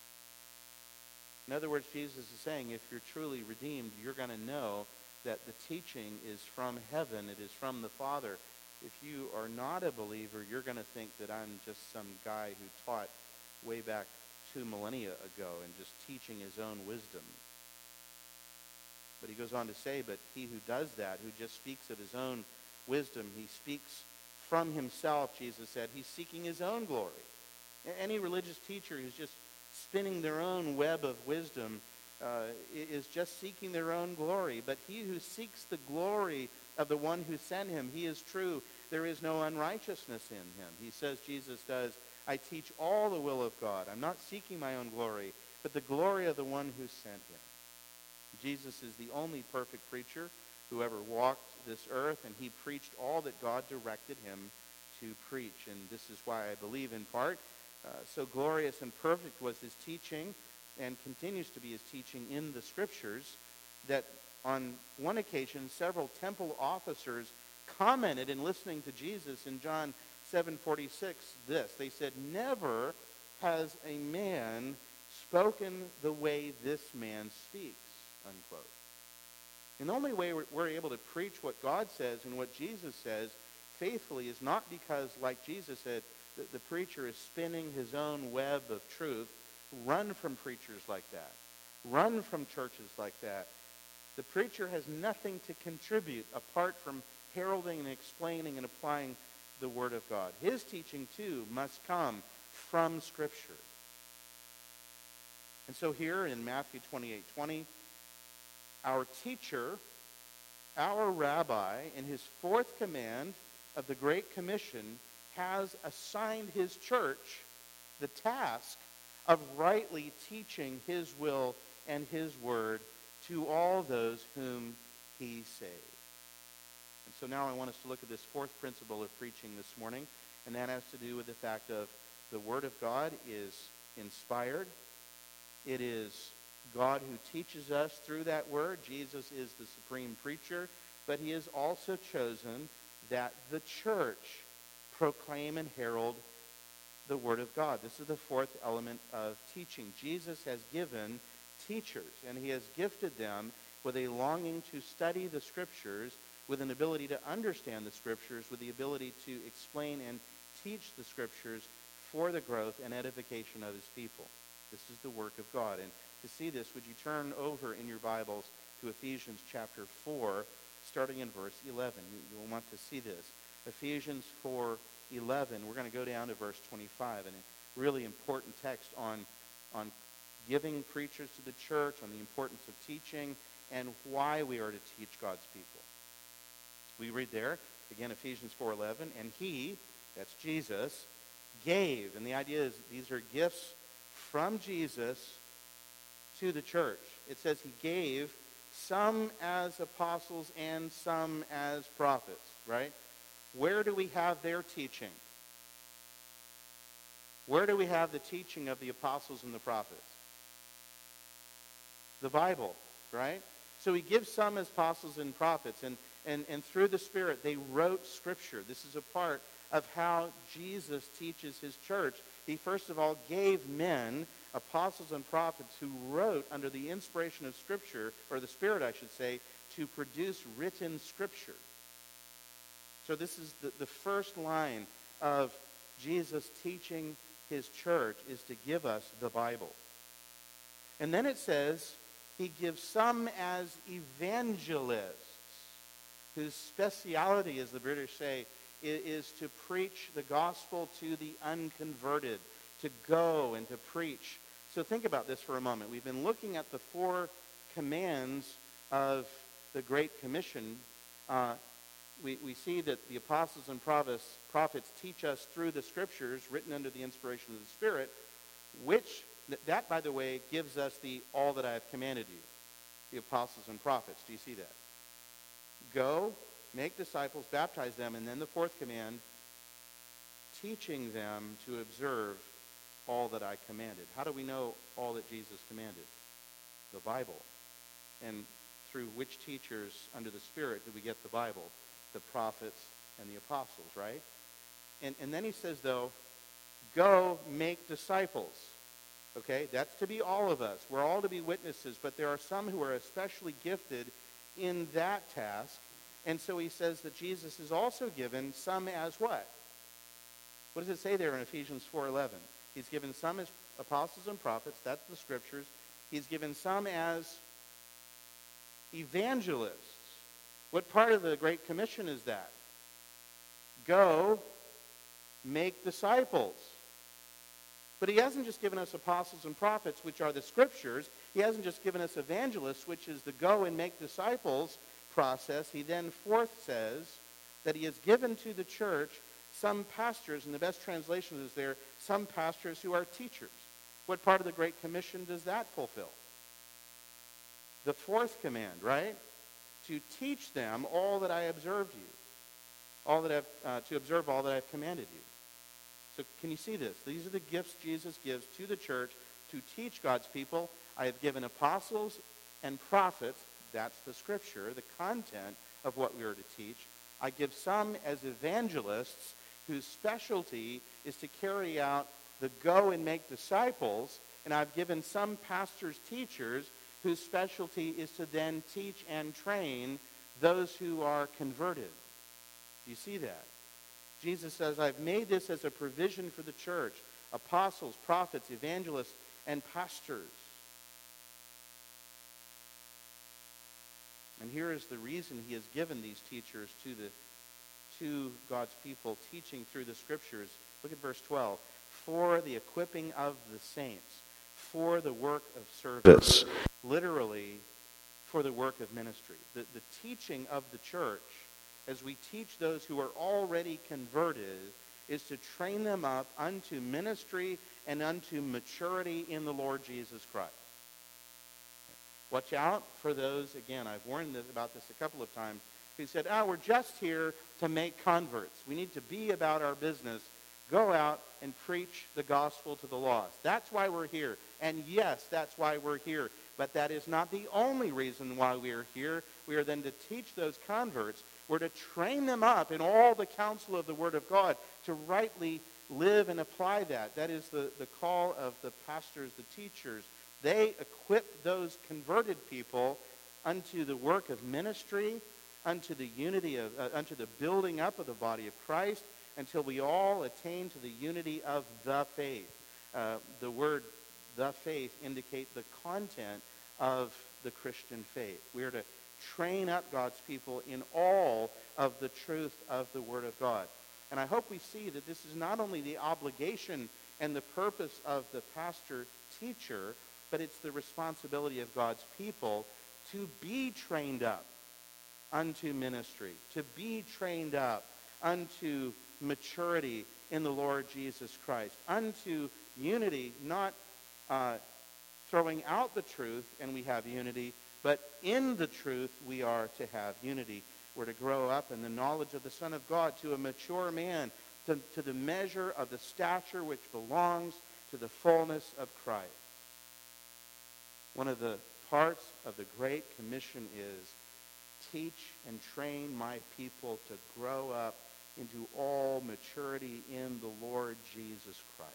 In other words, Jesus is saying, if you're truly redeemed, you're going to know that the teaching is from heaven. It is from the Father. If you are not a believer, you're going to think that I'm just some guy who taught way back two millennia ago and just teaching his own wisdom. But he goes on to say, but he who does that, who just speaks of his own wisdom, he speaks from himself, Jesus said. He's seeking his own glory. Any religious teacher who's just spinning their own web of wisdom uh, is just seeking their own glory. But he who seeks the glory of the one who sent him, he is true. There is no unrighteousness in him. He says, Jesus does, I teach all the will of God. I'm not seeking my own glory, but the glory of the one who sent him. Jesus is the only perfect preacher who ever walked this earth, and he preached all that God directed him to preach. And this is why I believe, in part, uh, so glorious and perfect was his teaching, and continues to be his teaching in the Scriptures, that on one occasion, several temple officers commented in listening to Jesus in John seven forty-six this. They said, never has a man spoken the way this man speaks, unquote. And the only way we're, we're able to preach what God says and what Jesus says faithfully is not because, like Jesus said, the, the preacher is spinning his own web of truth. Run from preachers like that. Run from churches like that. The preacher has nothing to contribute apart from heralding and explaining and applying the Word of God. His teaching, too, must come from Scripture. And so here in Matthew twenty-eight twenty, our teacher, our rabbi, in his fourth command of the Great Commission, has assigned his church the task of rightly teaching his will and his word to all those whom he saved. And so now I want us to look at this fourth principle of preaching this morning, and that has to do with the fact of the Word of God is inspired. It is God who teaches us through that Word. Jesus is the supreme preacher, but he has also chosen that the church proclaim and herald the Word of God. This is the fourth element of teaching. Jesus has given teachers, and he has gifted them with a longing to study the Scriptures, with an ability to understand the Scriptures, with the ability to explain and teach the Scriptures for the growth and edification of his people. This is the work of God. And to see this, would you turn over in your Bibles to Ephesians chapter four, starting in verse eleven. You, you'll want to see this. Ephesians four eleven. We're going to go down to verse twenty-five, and a really important text on, on giving preachers to the church, on the importance of teaching, and why we are to teach God's people. We read there, again, Ephesians four eleven, and he, that's Jesus, gave, and the idea is these are gifts from Jesus to the church. It says he gave some as apostles and some as prophets, right? Where do we have their teaching? Where do we have the teaching of the apostles and the prophets? The Bible, right? So he gives some as apostles and prophets, and, and, and through the Spirit they wrote Scripture. This is a part of how Jesus teaches his church. He first of all gave men, apostles and prophets, who wrote under the inspiration of Scripture, or the Spirit I should say, to produce written Scripture. So this is the, the first line of Jesus teaching his church, is to give us the Bible. And then it says he gives some as evangelists, whose speciality, as the British say, is to preach the gospel to the unconverted, to go and to preach. So think about this for a moment. We've been looking at the four commands of the Great Commission. Uh, we, we see that the apostles and prophets, prophets teach us through the Scriptures written under the inspiration of the Spirit, which, that, by the way, gives us the all that I have commanded you, the apostles and prophets. Do you see that? Go, make disciples, baptize them, and then the fourth command, teaching them to observe all that I commanded. How do we know all that Jesus commanded? The Bible. And through which teachers under the Spirit did we get the Bible? The prophets and the apostles, right? And, and then he says, though, go make disciples. Okay, that's to be all of us. We're all to be witnesses, but there are some who are especially gifted in that task. And so he says that Jesus is also given some as what? What does it say there in Ephesians four eleven? He's given some as apostles and prophets. That's the Scriptures. He's given some as evangelists. What part of the Great Commission is that? Go make disciples. But he hasn't just given us apostles and prophets, which are the Scriptures. He hasn't just given us evangelists, which is the go and make disciples process. He then fourth says that he has given to the church some pastors, and the best translation is there, some pastors who are teachers. What part of the Great Commission does that fulfill? The fourth command, right? To teach them all that I observed you. All that I've, uh, to observe all that I've commanded you. So can you see this? These are the gifts Jesus gives to the church to teach God's people. I have given apostles and prophets, that's the Scripture, the content of what we are to teach. I give some as evangelists whose specialty is to carry out the go and make disciples. And I've given some pastors, teachers, whose specialty is to then teach and train those who are converted. Do you see that? Jesus says, I've made this as a provision for the church, apostles, prophets, evangelists, and pastors. And here is the reason he has given these teachers to the to God's people, teaching through the Scriptures. Look at verse twelve. For the equipping of the saints, for the work of service. Literally, for the work of ministry. The, the teaching of the church, as we teach those who are already converted, is to train them up unto ministry and unto maturity in the Lord Jesus Christ. Watch out for those, again, I've warned about this a couple of times, who said, oh, we're just here to make converts. We need to be about our business. Go out and preach the gospel to the lost. That's why we're here. And yes, that's why we're here. But that is not the only reason why we are here. We are then to teach those converts. We're to train them up in all the counsel of the Word of God to rightly live and apply that. That is the, the call of the pastors, the teachers. They equip those converted people unto the work of ministry, unto the unity of, uh, unto the building up of the body of Christ, until we all attain to the unity of the faith. Uh, the word the faith indicate the content of the Christian faith. We are to train up God's people in all of the truth of the Word of God. And I hope we see that this is not only the obligation and the purpose of the pastor-teacher, but it's the responsibility of God's people to be trained up unto ministry, to be trained up unto maturity in the Lord Jesus Christ, unto unity, not uh, throwing out the truth and we have unity, but in the truth we are to have unity. We're to grow up in the knowledge of the Son of God to a mature man, to, to the measure of the stature which belongs to the fullness of Christ. One of the parts of the Great Commission is teach and train my people to grow up into all maturity in the Lord Jesus Christ.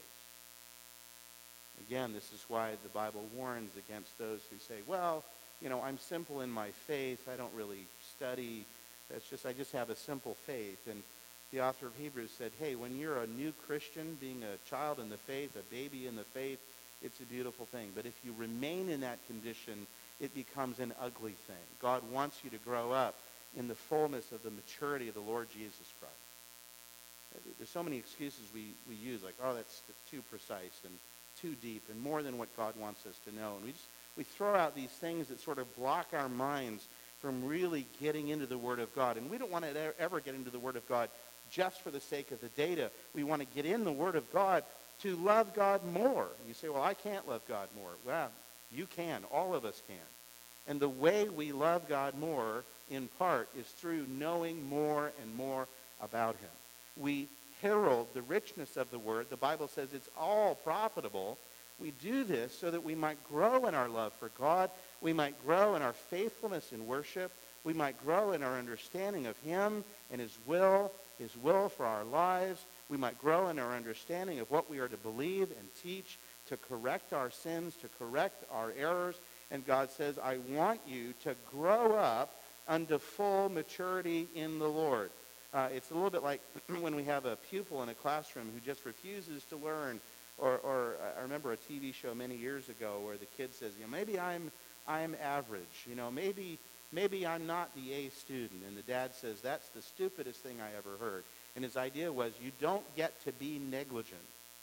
Again, this is why the Bible warns against those who say, well, you know, I'm simple in my faith. I don't really study. That's just, I just have a simple faith. And the author of Hebrews said, hey, when you're a new Christian, being a child in the faith, a baby in the faith, it's a beautiful thing. But if you remain in that condition, it becomes an ugly thing. God wants you to grow up in the fullness of the maturity of the Lord Jesus Christ. There's so many excuses we, we use, like, oh, that's too precise and too deep and more than what God wants us to know. And we just we throw out these things that sort of block our minds from really getting into the Word of God. And we don't want to ever get into the Word of God just for the sake of the data. We want to get in the Word of God to love God more. You say, well, I can't love God more. Well, you can. All of us can. And the way we love God more, in part, is through knowing more and more about Him. We herald the richness of the Word. The Bible says it's all profitable. We do this so that we might grow in our love for God. We might grow in our faithfulness in worship. We might grow in our understanding of Him and His will, His will for our lives. We might grow in our understanding of what we are to believe and teach, to correct our sins, to correct our errors. And God says, I want you to grow up unto full maturity in the Lord. Uh, it's a little bit like when we have a pupil in a classroom who just refuses to learn. Or, or I remember a T V show many years ago where the kid says, you know, maybe I'm I'm average. You know, maybe maybe I'm not the A student. And the dad says, that's the stupidest thing I ever heard. And his idea was, you don't get to be negligent.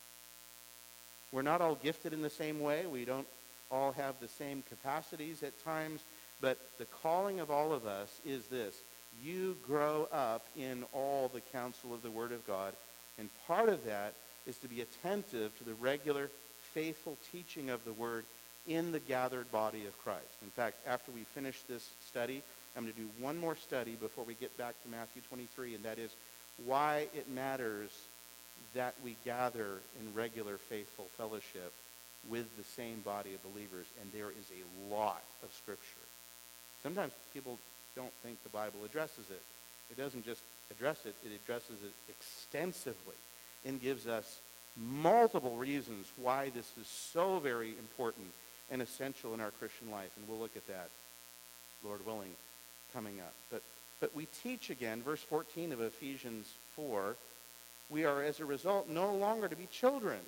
We're not all gifted in the same way. We don't all have the same capacities at times. But the calling of all of us is this. You grow up in all the counsel of the Word of God. And part of that is to be attentive to the regular, faithful teaching of the Word in the gathered body of Christ. In fact, after we finish this study, I'm going to do one more study before we get back to Matthew twenty-three, and that is why it matters that we gather in regular, faithful fellowship with the same body of believers. And there is a lot of Scripture. Sometimes people don't think the Bible addresses it. It doesn't just address it, it addresses it extensively and gives us multiple reasons why this is so very important and essential in our Christian life. And we'll look at that, Lord willing, coming up. But, but we teach again, verse fourteen of Ephesians four, we are as a result no longer to be children.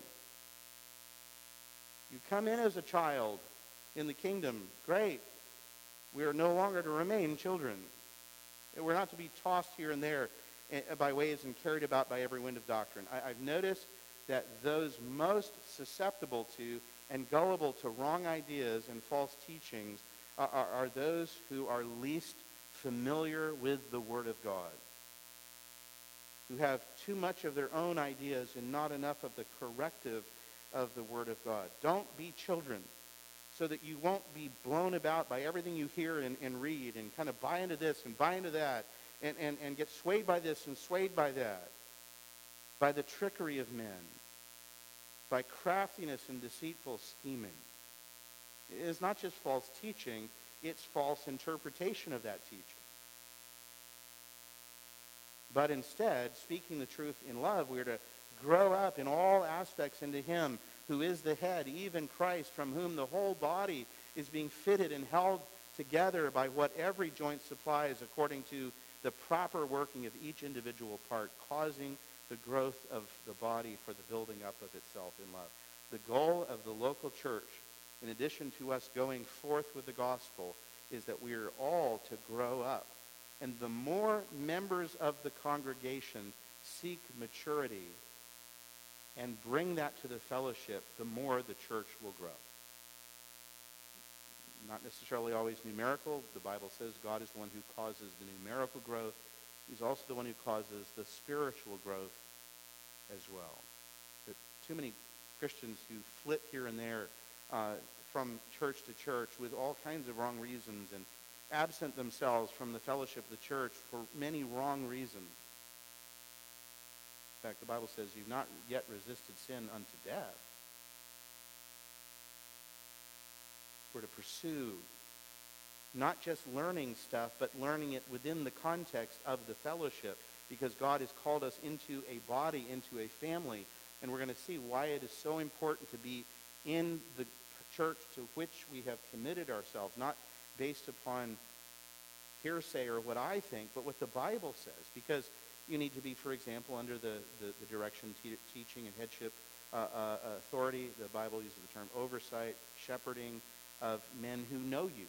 You come in as a child in the kingdom, great. We are no longer to remain children. We're not to be tossed here and there by waves and carried about by every wind of doctrine. I, I've noticed that those most susceptible to and gullible to wrong ideas and false teachings are, are, are those who are least familiar with the Word of God, who have too much of their own ideas and not enough of the corrective of the Word of God. Don't be children, so that you won't be blown about by everything you hear and, and read and kind of buy into this and buy into that and, and, and get swayed by this and swayed by that, by the trickery of men, by craftiness and deceitful scheming. It is not just false teaching, it's false interpretation of that teaching. But instead, speaking the truth in love, we are to grow up in all aspects into him who is the head, even Christ, from whom the whole body is being fitted and held together by what every joint supplies according to the proper working of each individual part, causing the growth of the body for the building up of itself in love. The goal of the local church, in addition to us going forth with the gospel, is that we are all to grow up. And the more members of the congregation seek maturity and bring that to the fellowship, the more the church will grow. Not necessarily always numerical. The Bible says God is the one who causes the numerical growth. He's also the one who causes the spiritual growth as well. But too many Christians who flit here and there uh, from church to church with all kinds of wrong reasons and absent themselves from the fellowship of the church for many wrong reasons. In fact, the Bible says you've not yet resisted sin unto death. We're to pursue not just learning stuff, but learning it within the context of the fellowship, because God has called us into a body, into a family, and we're going to see why it is so important to be in the church to which we have committed ourselves, not based upon hearsay or what I think, but what the Bible says, because you need to be, for example, under the, the, the direction, te- teaching, and headship uh, uh, authority. The Bible uses the term oversight, shepherding of men who know you.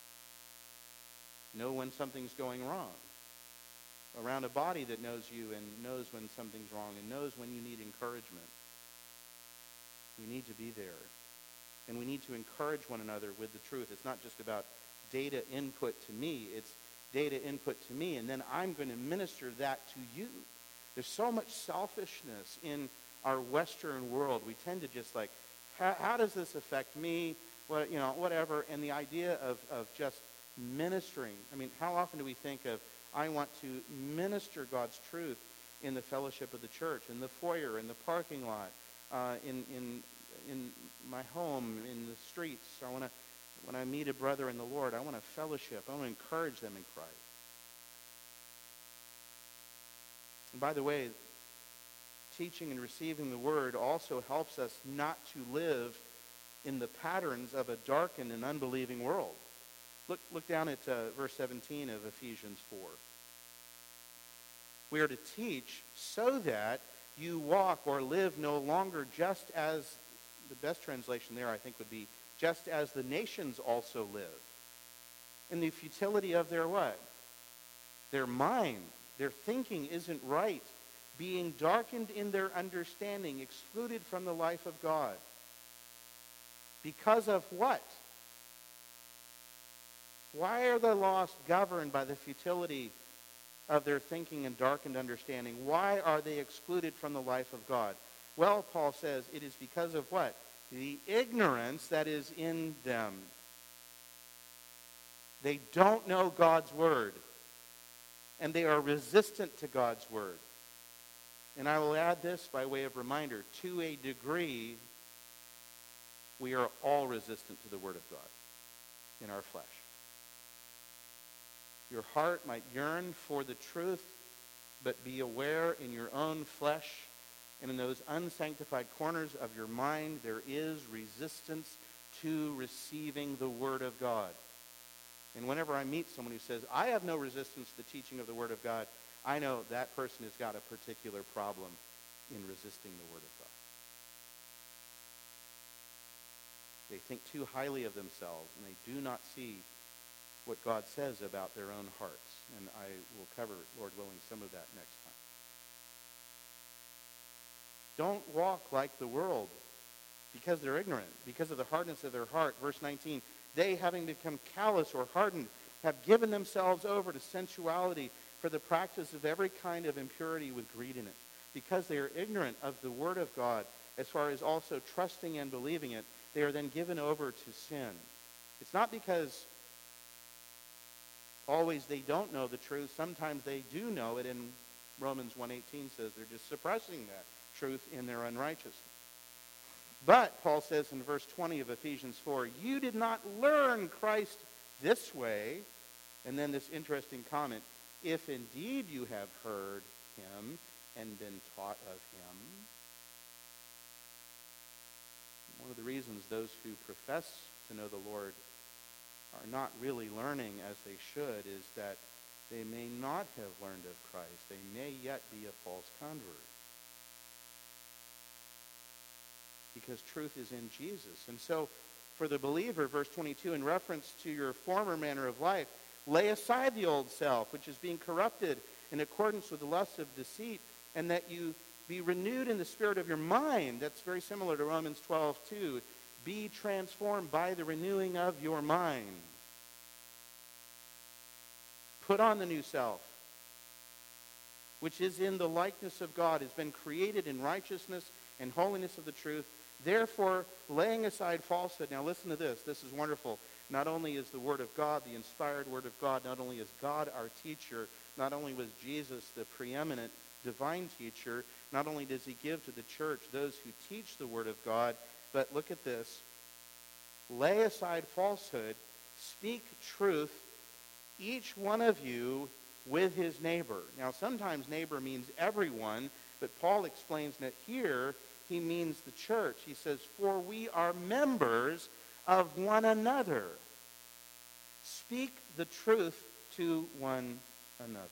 Know when something's going wrong. Around a body that knows you and knows when something's wrong and knows when you need encouragement. We need to be there. And we need to encourage one another with the truth. It's not just about data input to me. It's data input to me, and then I'm going to minister that to you. There's so much selfishness in our Western world. We tend to just like, how, how does this affect me? What, you know, whatever. And the idea of, of just ministering. I mean, how often do we think of, I want to minister God's truth in the fellowship of the church, in the foyer, in the parking lot, uh, in, in, in my home, in the streets. I want to When I meet a brother in the Lord, I want to fellowship. I want to encourage them in Christ. And by the way, teaching and receiving the word also helps us not to live in the patterns of a darkened and unbelieving world. Look, look down at uh, verse seventeen of Ephesians four. We are to teach so that you walk or live no longer just as, the best translation there I think would be, just as the nations also live. In the futility of their what? Their mind. Their thinking isn't right. Being darkened in their understanding, excluded from the life of God. Because of what? Why are the lost governed by the futility of their thinking and darkened understanding? Why are they excluded from the life of God? Well, Paul says it is because of what? The ignorance that is in them. They don't know God's word. And they are resistant to God's word. And I will add this by way of reminder. To a degree, we are all resistant to the word of God in our flesh. Your heart might yearn for the truth, but be aware in your own flesh and in those unsanctified corners of your mind, there is resistance to receiving the Word of God. And whenever I meet someone who says, I have no resistance to the teaching of the Word of God, I know that person has got a particular problem in resisting the Word of God. They think too highly of themselves, and they do not see what God says about their own hearts. And I will cover, Lord willing, some of that next time. Don't walk like the world because they're ignorant, because of the hardness of their heart. Verse nineteen, they, having become callous or hardened, have given themselves over to sensuality for the practice of every kind of impurity with greed in it. Because they are ignorant of the word of God, as far as also trusting and believing it, they are then given over to sin. It's not because always they don't know the truth. Sometimes they do know it, and Romans one eighteen says they're just suppressing that truth in their unrighteousness. But, Paul says in verse twenty of Ephesians four, you did not learn Christ this way. And then this interesting comment, if indeed you have heard him and been taught of him. One of the reasons those who profess to know the Lord are not really learning as they should is that they may not have learned of Christ. They may yet be a false convert. Because truth is in Jesus. And so, for the believer, verse twenty-two, in reference to your former manner of life, lay aside the old self, which is being corrupted in accordance with the lusts of deceit, and that you be renewed in the spirit of your mind. That's very similar to Romans twelve two. Be transformed by the renewing of your mind. Put on the new self, which is in the likeness of God, has been created in righteousness and holiness of the truth. Therefore, laying aside falsehood. Now listen to this. This is wonderful. Not only is the Word of God, the inspired Word of God, not only is God our teacher, not only was Jesus the preeminent divine teacher, not only does he give to the church those who teach the Word of God, but look at this. Lay aside falsehood, speak truth, each one of you with his neighbor. Now sometimes neighbor means everyone, but Paul explains that here he means the church. He says, for we are members of one another. Speak the truth to one another.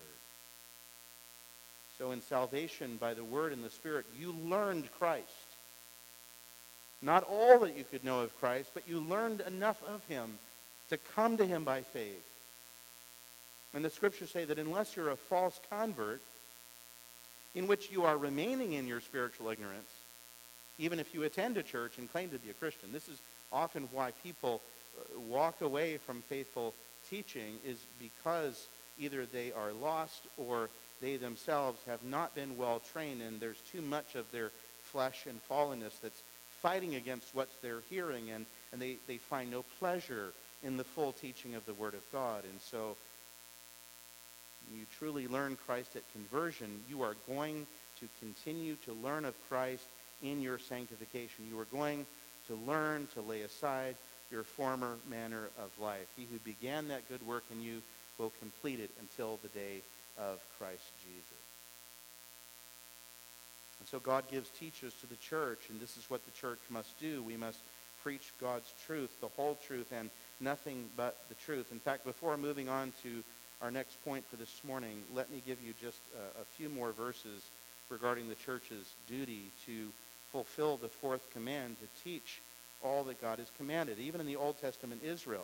So in salvation by the Word and the Spirit, you learned Christ. Not all that you could know of Christ, but you learned enough of him to come to him by faith. And the Scriptures say that unless you're a false convert, in which you are remaining in your spiritual ignorance, even if you attend a church and claim to be a Christian, this is often why people walk away from faithful teaching, is because either they are lost or they themselves have not been well trained, and there's too much of their flesh and fallenness that's fighting against what they're hearing, and, and they, they find no pleasure in the full teaching of the Word of God. And so you truly learn Christ at conversion, you are going to continue to learn of Christ in your sanctification. You are going to learn to lay aside your former manner of life. He who began that good work in you will complete it until the day of Christ Jesus. And so God gives teachers to the church, and this is what the church must do. We must preach God's truth, the whole truth, and nothing but the truth. In fact, before moving on to our next point for this morning, let me give you just a, a few more verses regarding the church's duty to fulfill the fourth command, to teach all that God has commanded, even in the Old Testament Israel.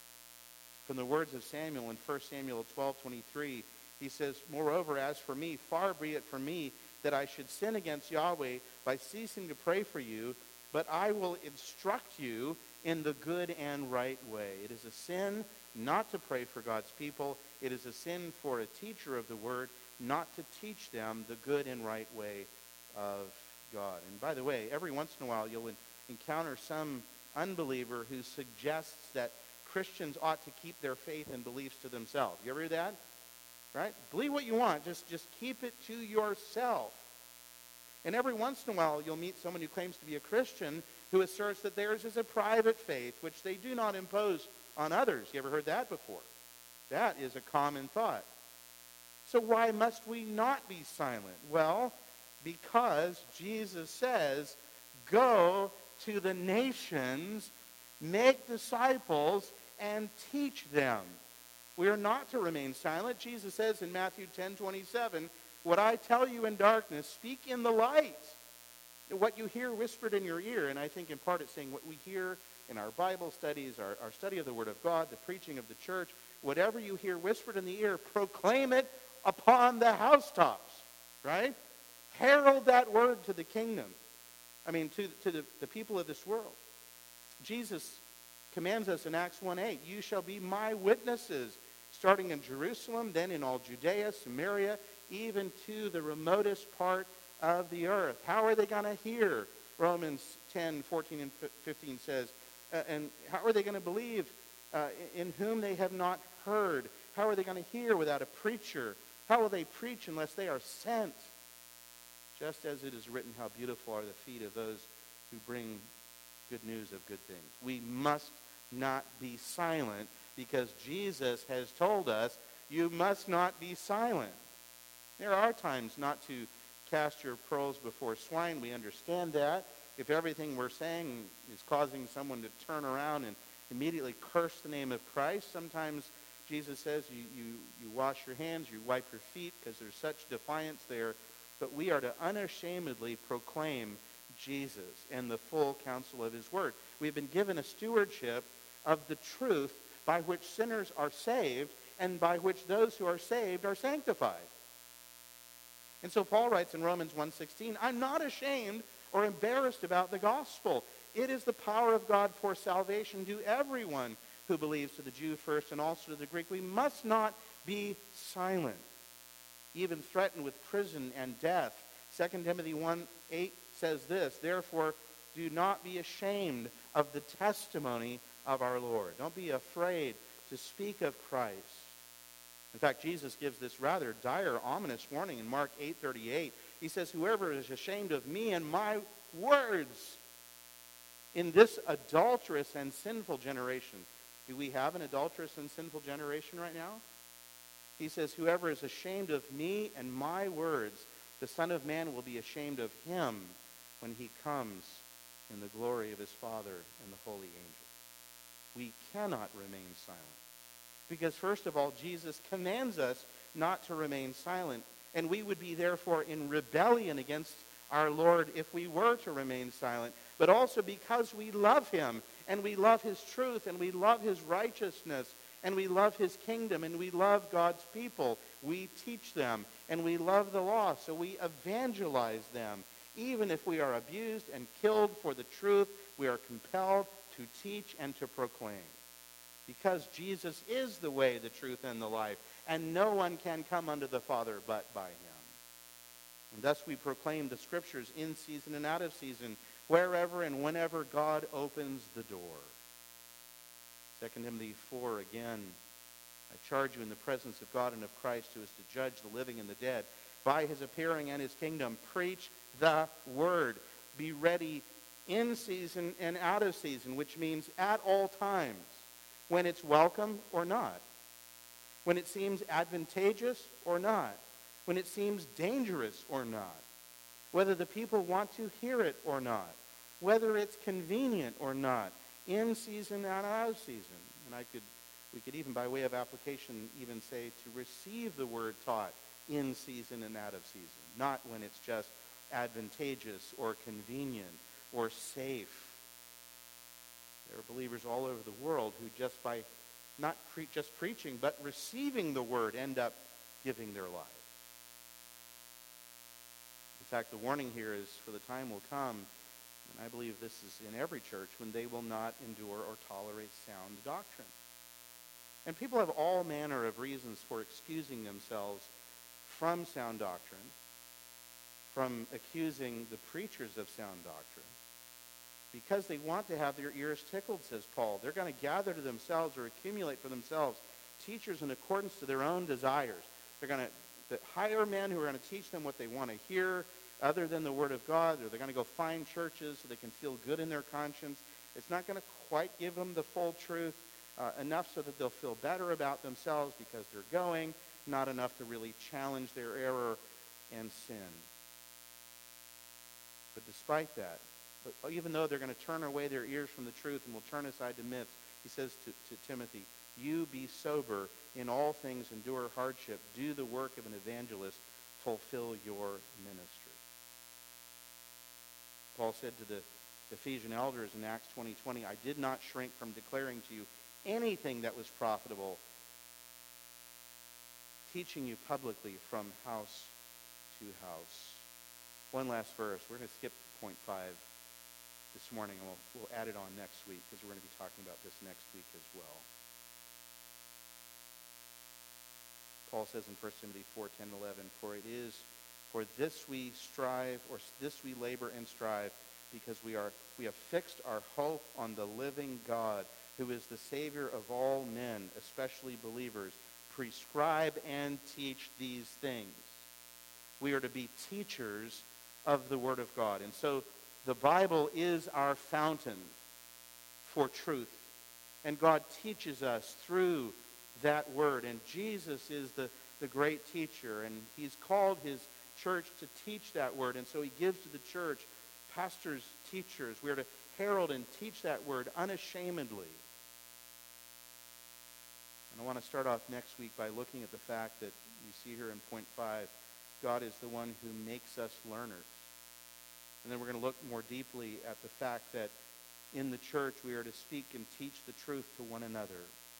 From the words of Samuel in First Samuel twelve twenty-three, he says, moreover, as for me, far be it from me that I should sin against Yahweh by ceasing to pray for you, but I will instruct you in the good and right way. It is a sin not to pray for God's people. It is a sin for a teacher of the Word not to teach them the good and right way of God. And by the way, every once in a while you'll encounter some unbeliever who suggests that Christians ought to keep their faith and beliefs to themselves. You ever hear that? Right? Believe what you want. Just, just keep it to yourself. And every once in a while you'll meet someone who claims to be a Christian who asserts that theirs is a private faith, which they do not impose on others. You ever heard that before? That is a common thought. So why must we not be silent? Well, because Jesus says, go to the nations, make disciples, and teach them. We are not to remain silent. Jesus says in Matthew ten twenty-seven, what I tell you in darkness, speak in the light. What you hear whispered in your ear, and I think in part it's saying what we hear in our Bible studies, our, our study of the Word of God, the preaching of the church, whatever you hear whispered in the ear, proclaim it upon the housetops, right? Herald that word to the kingdom. I mean, to, to the, the people of this world. Jesus commands us in Acts one eight, you shall be my witnesses, starting in Jerusalem, then in all Judea, Samaria, even to the remotest part of the earth. How are they going to hear? Romans ten fourteen and fifteen says, uh, and how are they going to believe uh, in whom they have not heard? How are they going to hear without a preacher? How will they preach unless they are sent? Just as it is written, how beautiful are the feet of those who bring good news of good things. We must not be silent because Jesus has told us you must not be silent. There are times not to cast your pearls before swine. We understand that. if everything we're saying is causing someone to turn around and immediately curse the name of Christ, sometimes Jesus says you, you, you wash your hands, you wipe your feet, because there's such defiance there. But we are to unashamedly proclaim Jesus and the full counsel of his word. We've been given a stewardship of the truth by which sinners are saved and by which those who are saved are sanctified. And so Paul writes in Romans one sixteen, I'm not ashamed or embarrassed about the gospel. It is the power of God for salvation to everyone who believes, to the Jew first and also to the Greek. We must not be silent, even threatened with prison and death. Second Timothy one eight says this, therefore do not be ashamed of the testimony of our Lord. Don't be afraid to speak of Christ. In fact, Jesus gives this rather dire, ominous warning in Mark eight thirty-eight. He says, whoever is ashamed of me and my words in this adulterous and sinful generation. Do we have an adulterous and sinful generation right now? He says, whoever is ashamed of me and my words, the Son of Man will be ashamed of him when he comes in the glory of his Father and the holy angels. We cannot remain silent. Because first of all, Jesus commands us not to remain silent. And we would be therefore in rebellion against our Lord if we were to remain silent. But also because we love him, and we love his truth, and we love his righteousness, and we love his kingdom, and we love God's people. We teach them, and we love the law, so we evangelize them. Even if we are abused and killed for the truth, we are compelled to teach and to proclaim. Because Jesus is the way, the truth, and the life, and no one can come unto the Father but by him. And thus we proclaim the scriptures in season and out of season, wherever and whenever God opens the door. Second Timothy four, again, I charge you in the presence of God and of Christ, who is to judge the living and the dead, by his appearing and his kingdom, preach the word. Be ready in season and out of season, which means at all times, when it's welcome or not, when it seems advantageous or not, when it seems dangerous or not, whether the people want to hear it or not, whether it's convenient or not, in season and out of season. And I could, we could even, by way of application, even say to receive the word taught in season and out of season, not when it's just advantageous or convenient or safe. There are believers all over the world who just by not pre- just preaching, but receiving the word, end up giving their life. In fact, the warning here is, for the time will come, and I believe this is in every church, when they will not endure or tolerate sound doctrine. And people have all manner of reasons for excusing themselves from sound doctrine, from accusing the preachers of sound doctrine, because they want to have their ears tickled, says Paul. They're going to gather to themselves or accumulate for themselves teachers in accordance to their own desires. They're going to hire men who are going to teach them what they want to hear other than the Word of God, or they're going to go find churches so they can feel good in their conscience. It's not going to quite give them the full truth, uh, enough so that they'll feel better about themselves because they're going, not enough to really challenge their error and sin. But despite that, but even though they're going to turn away their ears from the truth and will turn aside to myths, he says to, to Timothy, you be sober, in all things endure hardship, do the work of an evangelist, fulfill your ministry. Paul said to the Ephesian elders in Acts twenty twenty, I did not shrink from declaring to you anything that was profitable, teaching you publicly from house to house. One last verse. We're going to skip point five this morning, and we'll, we'll add it on next week, because we're going to be talking about this next week as well. Paul says in First Timothy four, ten, eleven, for it is for this we strive, or this we labor and strive, because we are we have fixed our hope on the living God, who is the Savior of all men, especially believers. Prescribe and teach these things. We are to be teachers of the Word of God. And so the Bible is our fountain for truth. And God teaches us through that Word. And Jesus is the, the great teacher. And he's called his church to teach that Word. And so he gives to the church pastors, teachers. We are to herald and teach that word unashamedly. And I want to start off next week by looking at the fact that you see here in point five, God is the one who makes us learners. And then we're going to look more deeply at the fact that in the church we are to speak and teach the truth to one another.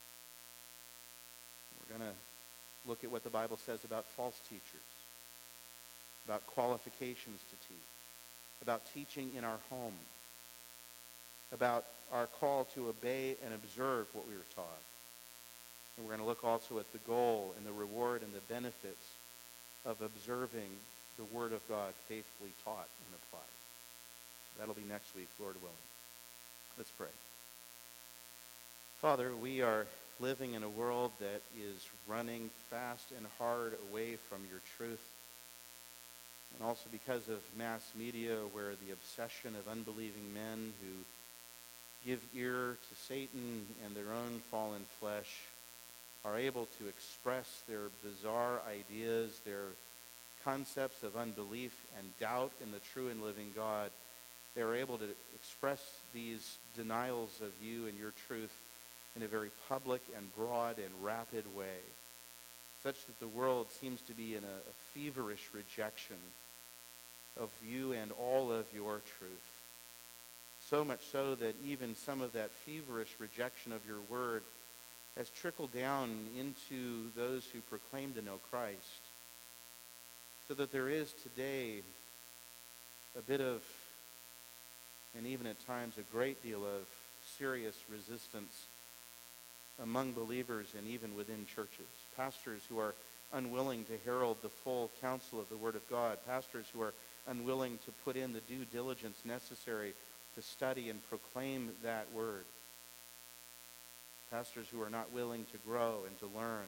We're going to look at what the Bible says about false teachers, about qualifications to teach, about teaching in our home, about our call to obey and observe what we were taught. And we're going to look also at the goal and the reward and the benefits of observing the Word of God faithfully taught and applied. That'll be next week, Lord willing. Let's pray. Father, we are living in a world that is running fast and hard away from your truth. And also because of mass media, where the obsession of unbelieving men who give ear to Satan and their own fallen flesh are able to express their bizarre ideas, their concepts of unbelief and doubt in the true and living God. They are able to express these denials of you and your truth in a very public and broad and rapid way, such that the world seems to be in a, a feverish rejection of you and all of your truth. So much so that even some of that feverish rejection of your word has trickled down into those who proclaim to know Christ, so that there is today a bit of, and even at times a great deal of, serious resistance among believers and even within churches. Pastors who are unwilling to herald the full counsel of the Word of God. Pastors who are unwilling to put in the due diligence necessary to study and proclaim that Word. Pastors who are not willing to grow and to learn.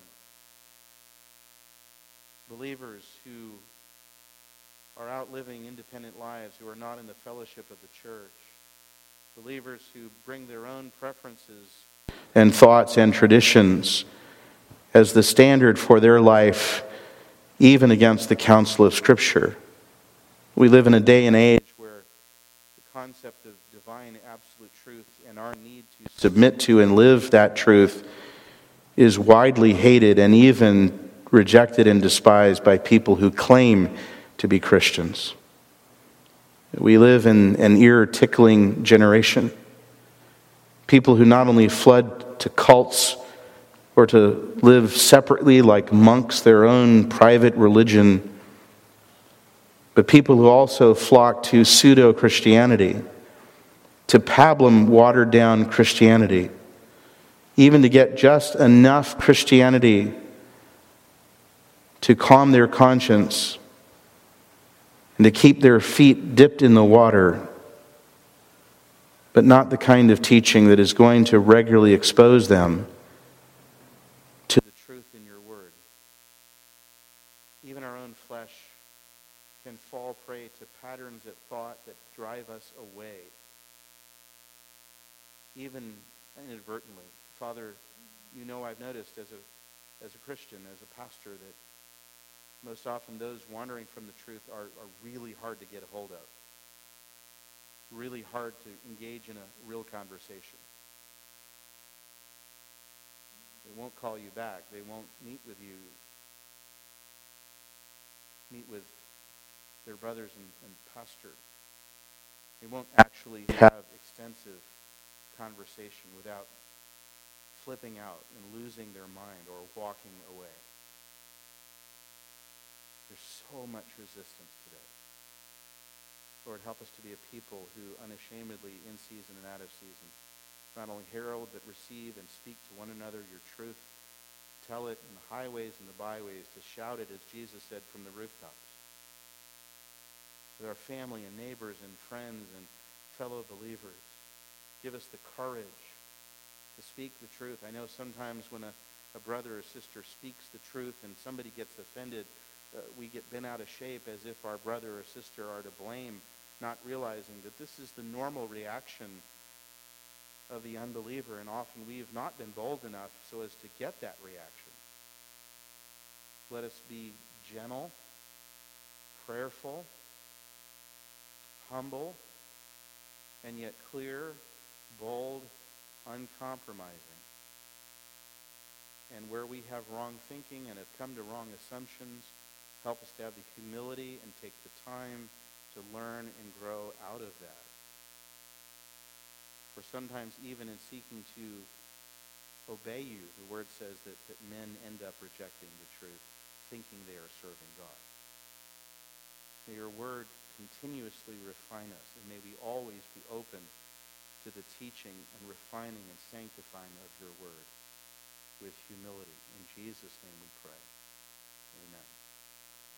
Believers who are out living independent lives, who are not in the fellowship of the church. Believers who bring their own preferences and thoughts and traditions as the standard for their life, even against the counsel of Scripture. We live in a day and age where the concept of divine absolute truth and our need to submit to and live that truth is widely hated and even rejected and despised by people who claim to be Christians. We live in an ear-tickling generation. People who not only flood to cults or to live separately like monks, their own private religion, but people who also flock to pseudo-Christianity, to pablum watered-down Christianity, even to get just enough Christianity to calm their conscience and to keep their feet dipped in the water, but not the kind of teaching that is going to regularly expose them to the truth in your word. Even our own flesh can fall prey to patterns of thought that drive us away, even inadvertently. Father, you know I've noticed as a as a Christian, as a pastor, that most often those wandering from the truth are, are really hard to get a hold of. Really hard to engage in a real conversation. They won't call you back. They won't meet with you. Meet with their brothers and, and pastor. They won't actually have extensive conversation without flipping out and losing their mind or walking away. There's so much resistance today. Lord, help us to be a people who unashamedly, in season and out of season, not only herald but receive and speak to one another your truth, tell it in the highways and the byways, to shout it, as Jesus said, from the rooftops. With our family and neighbors and friends and fellow believers, give us the courage to speak the truth. I know sometimes when a, a brother or sister speaks the truth and somebody gets offended, uh, we get bent out of shape as if our brother or sister are to blame, not realizing that this is the normal reaction of the unbeliever, and often we have not been bold enough so as to get that reaction. Let us be gentle, prayerful, humble, and yet clear, bold, uncompromising. And where we have wrong thinking and have come to wrong assumptions, help us to have the humility and take the time to learn and grow out of that. For sometimes even in seeking to obey you, the word says that, that men end up rejecting the truth, thinking they are serving God. May your word continuously refine us, and may we always be open to the teaching and refining and sanctifying of your word with humility. In Jesus' name we pray. Amen.